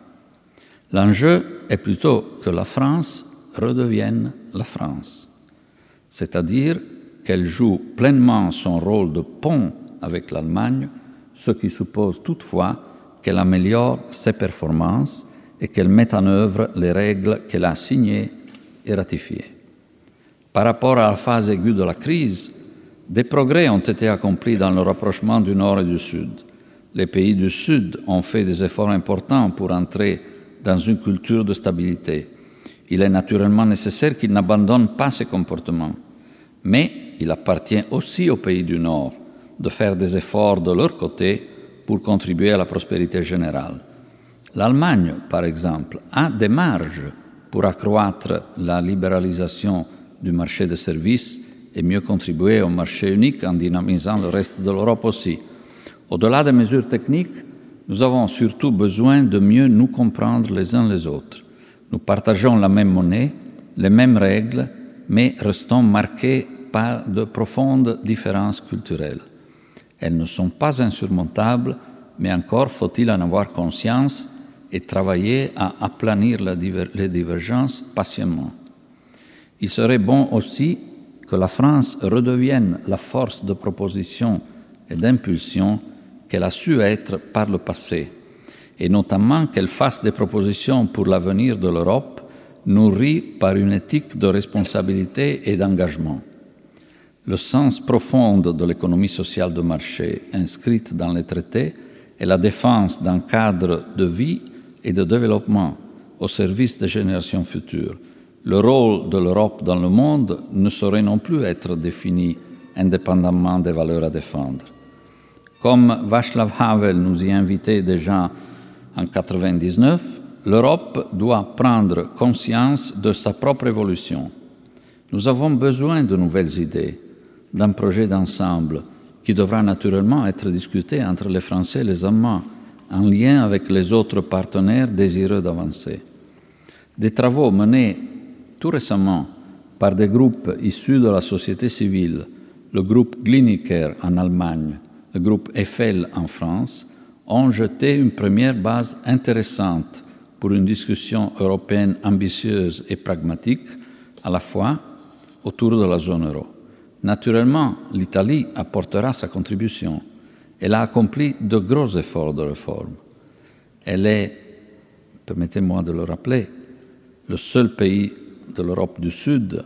E: L'enjeu est plutôt que la France redevienne la France, c'est-à-dire qu'elle joue pleinement son rôle de pont avec l'Allemagne, ce qui suppose toutefois qu'elle améliore ses performances et qu'elle mette en œuvre les règles qu'elle a signées et ratifiées. Par rapport à la phase aiguë de la crise, des progrès ont été accomplis dans le rapprochement du Nord et du Sud. Les pays du Sud ont fait des efforts importants pour entrer dans une culture de stabilité. Il est naturellement nécessaire qu'ils n'abandonnent pas ces comportements. Mais il appartient aussi aux pays du Nord de faire des efforts de leur côté pour contribuer à la prospérité générale. L'Allemagne, par exemple, a des marges pour accroître la libéralisation du marché des services et mieux contribuer au marché unique en dynamisant le reste de l'Europe aussi. Au-delà des mesures techniques, nous avons surtout besoin de mieux nous comprendre les uns les autres. Nous partageons la même monnaie, les mêmes règles, mais restons marqués par de profondes différences culturelles. Elles ne sont pas insurmontables, mais encore faut-il en avoir conscience et travailler à aplanir la diver- les divergences patiemment. Il serait bon aussi que la France redevienne la force de proposition et d'impulsion qu'elle a su être par le passé, et notamment qu'elle fasse des propositions pour l'avenir de l'Europe nourries par une éthique de responsabilité et d'engagement. Le sens profond de l'économie sociale de marché inscrite dans les traités est la défense d'un cadre de vie et de développement au service des générations futures. Le rôle de l'Europe dans le monde ne saurait non plus être défini indépendamment des valeurs à défendre. Comme Václav Havel nous y invitait déjà en quatre-vingt-dix-neuf, l'Europe doit prendre conscience de sa propre évolution. Nous avons besoin de nouvelles idées, d'un projet d'ensemble qui devra naturellement être discuté entre les Français et les Allemands, en lien avec les autres partenaires désireux d'avancer. Des travaux menés tout récemment par des groupes issus de la société civile, le groupe Gliniker en Allemagne, le groupe Eiffel en France, ont jeté une première base intéressante pour une discussion européenne ambitieuse et pragmatique, à la fois autour de la zone euro. Naturellement, l'Italie apportera sa contribution. Elle a accompli de gros efforts de réforme. Elle est, permettez-moi de le rappeler, le seul pays de l'Europe du Sud,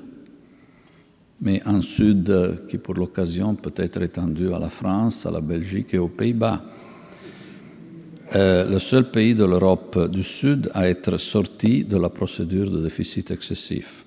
E: mais un Sud qui, pour l'occasion, peut être étendu à la France, à la Belgique et aux Pays-Bas. Euh, le seul pays de l'Europe du Sud à être sorti de la procédure de déficit excessif.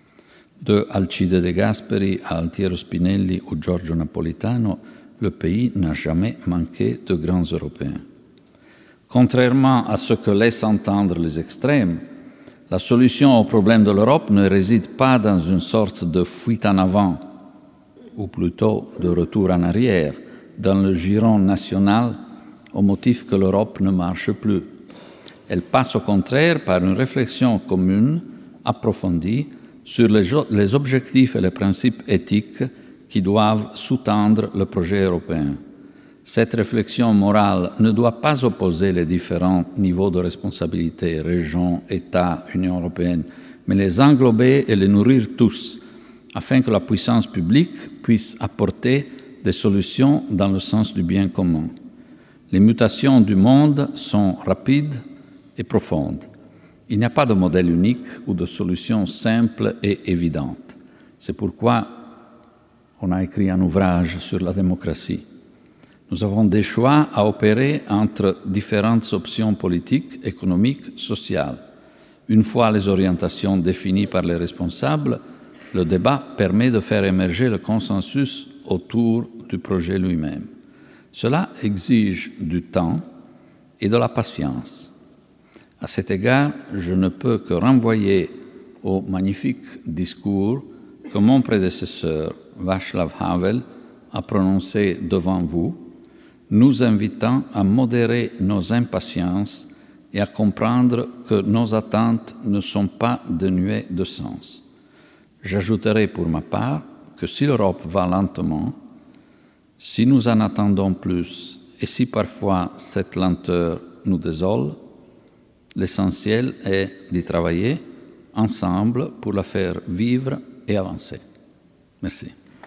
E: De Alcide De Gasperi à Altiero Spinelli ou Giorgio Napolitano, le pays n'a jamais manqué de grands Européens. Contrairement à ce que laissent entendre les extrêmes, la solution au problème de l'Europe ne réside pas dans une sorte de fuite en avant, ou plutôt de retour en arrière, dans le giron national au motif que l'Europe ne marche plus. Elle passe au contraire par une réflexion commune, approfondie, sur les, les objectifs et les principes éthiques qui doivent sous-tendre le projet européen. Cette réflexion morale ne doit pas opposer les différents niveaux de responsabilité, régions, États, Union européenne, mais les englober et les nourrir tous, afin que la puissance publique puisse apporter des solutions dans le sens du bien commun. Les mutations du monde sont rapides et profondes. Il n'y a pas de modèle unique ou de solution simple et évidente. C'est pourquoi on a écrit un ouvrage sur la démocratie. Nous avons des choix à opérer entre différentes options politiques, économiques, sociales. Une fois les orientations définies par les responsables, le débat permet de faire émerger le consensus autour du projet lui-même. Cela exige du temps et de la patience. À cet égard, je ne peux que renvoyer au magnifique discours que mon prédécesseur, Václav Havel, a prononcé devant vous, nous invitant à modérer nos impatiences et à comprendre que nos attentes ne sont pas dénuées de sens. J'ajouterai pour ma part que si l'Europe va lentement, si nous en attendons plus et si parfois cette lenteur nous désole, l'essentiel est d'y travailler ensemble pour la faire vivre et avancer. Merci.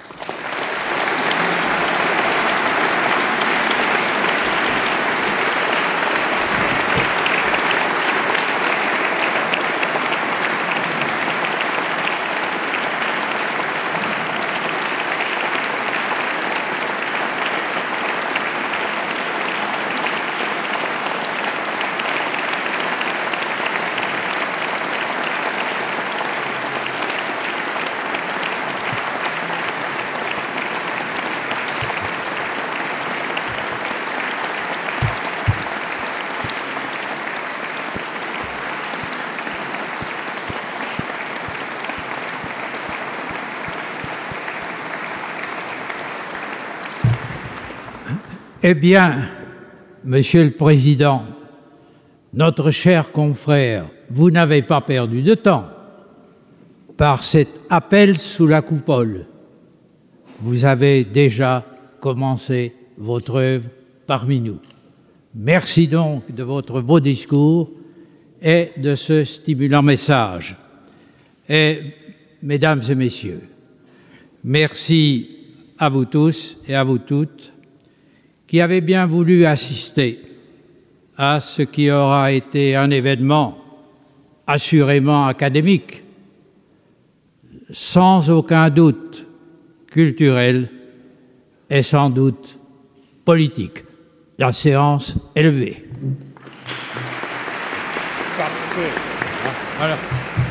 B: Eh bien, Monsieur le Président, notre cher confrère, vous n'avez pas perdu de temps. Par cet appel sous la coupole, vous avez déjà commencé votre œuvre parmi nous. Merci donc de votre beau discours et de ce stimulant message. Et, mesdames et messieurs, merci à vous tous et à vous toutes qui avez bien voulu assister à ce qui aura été un événement assurément académique, sans aucun doute culturel et sans doute politique. La séance est levée. Parfait. Alors.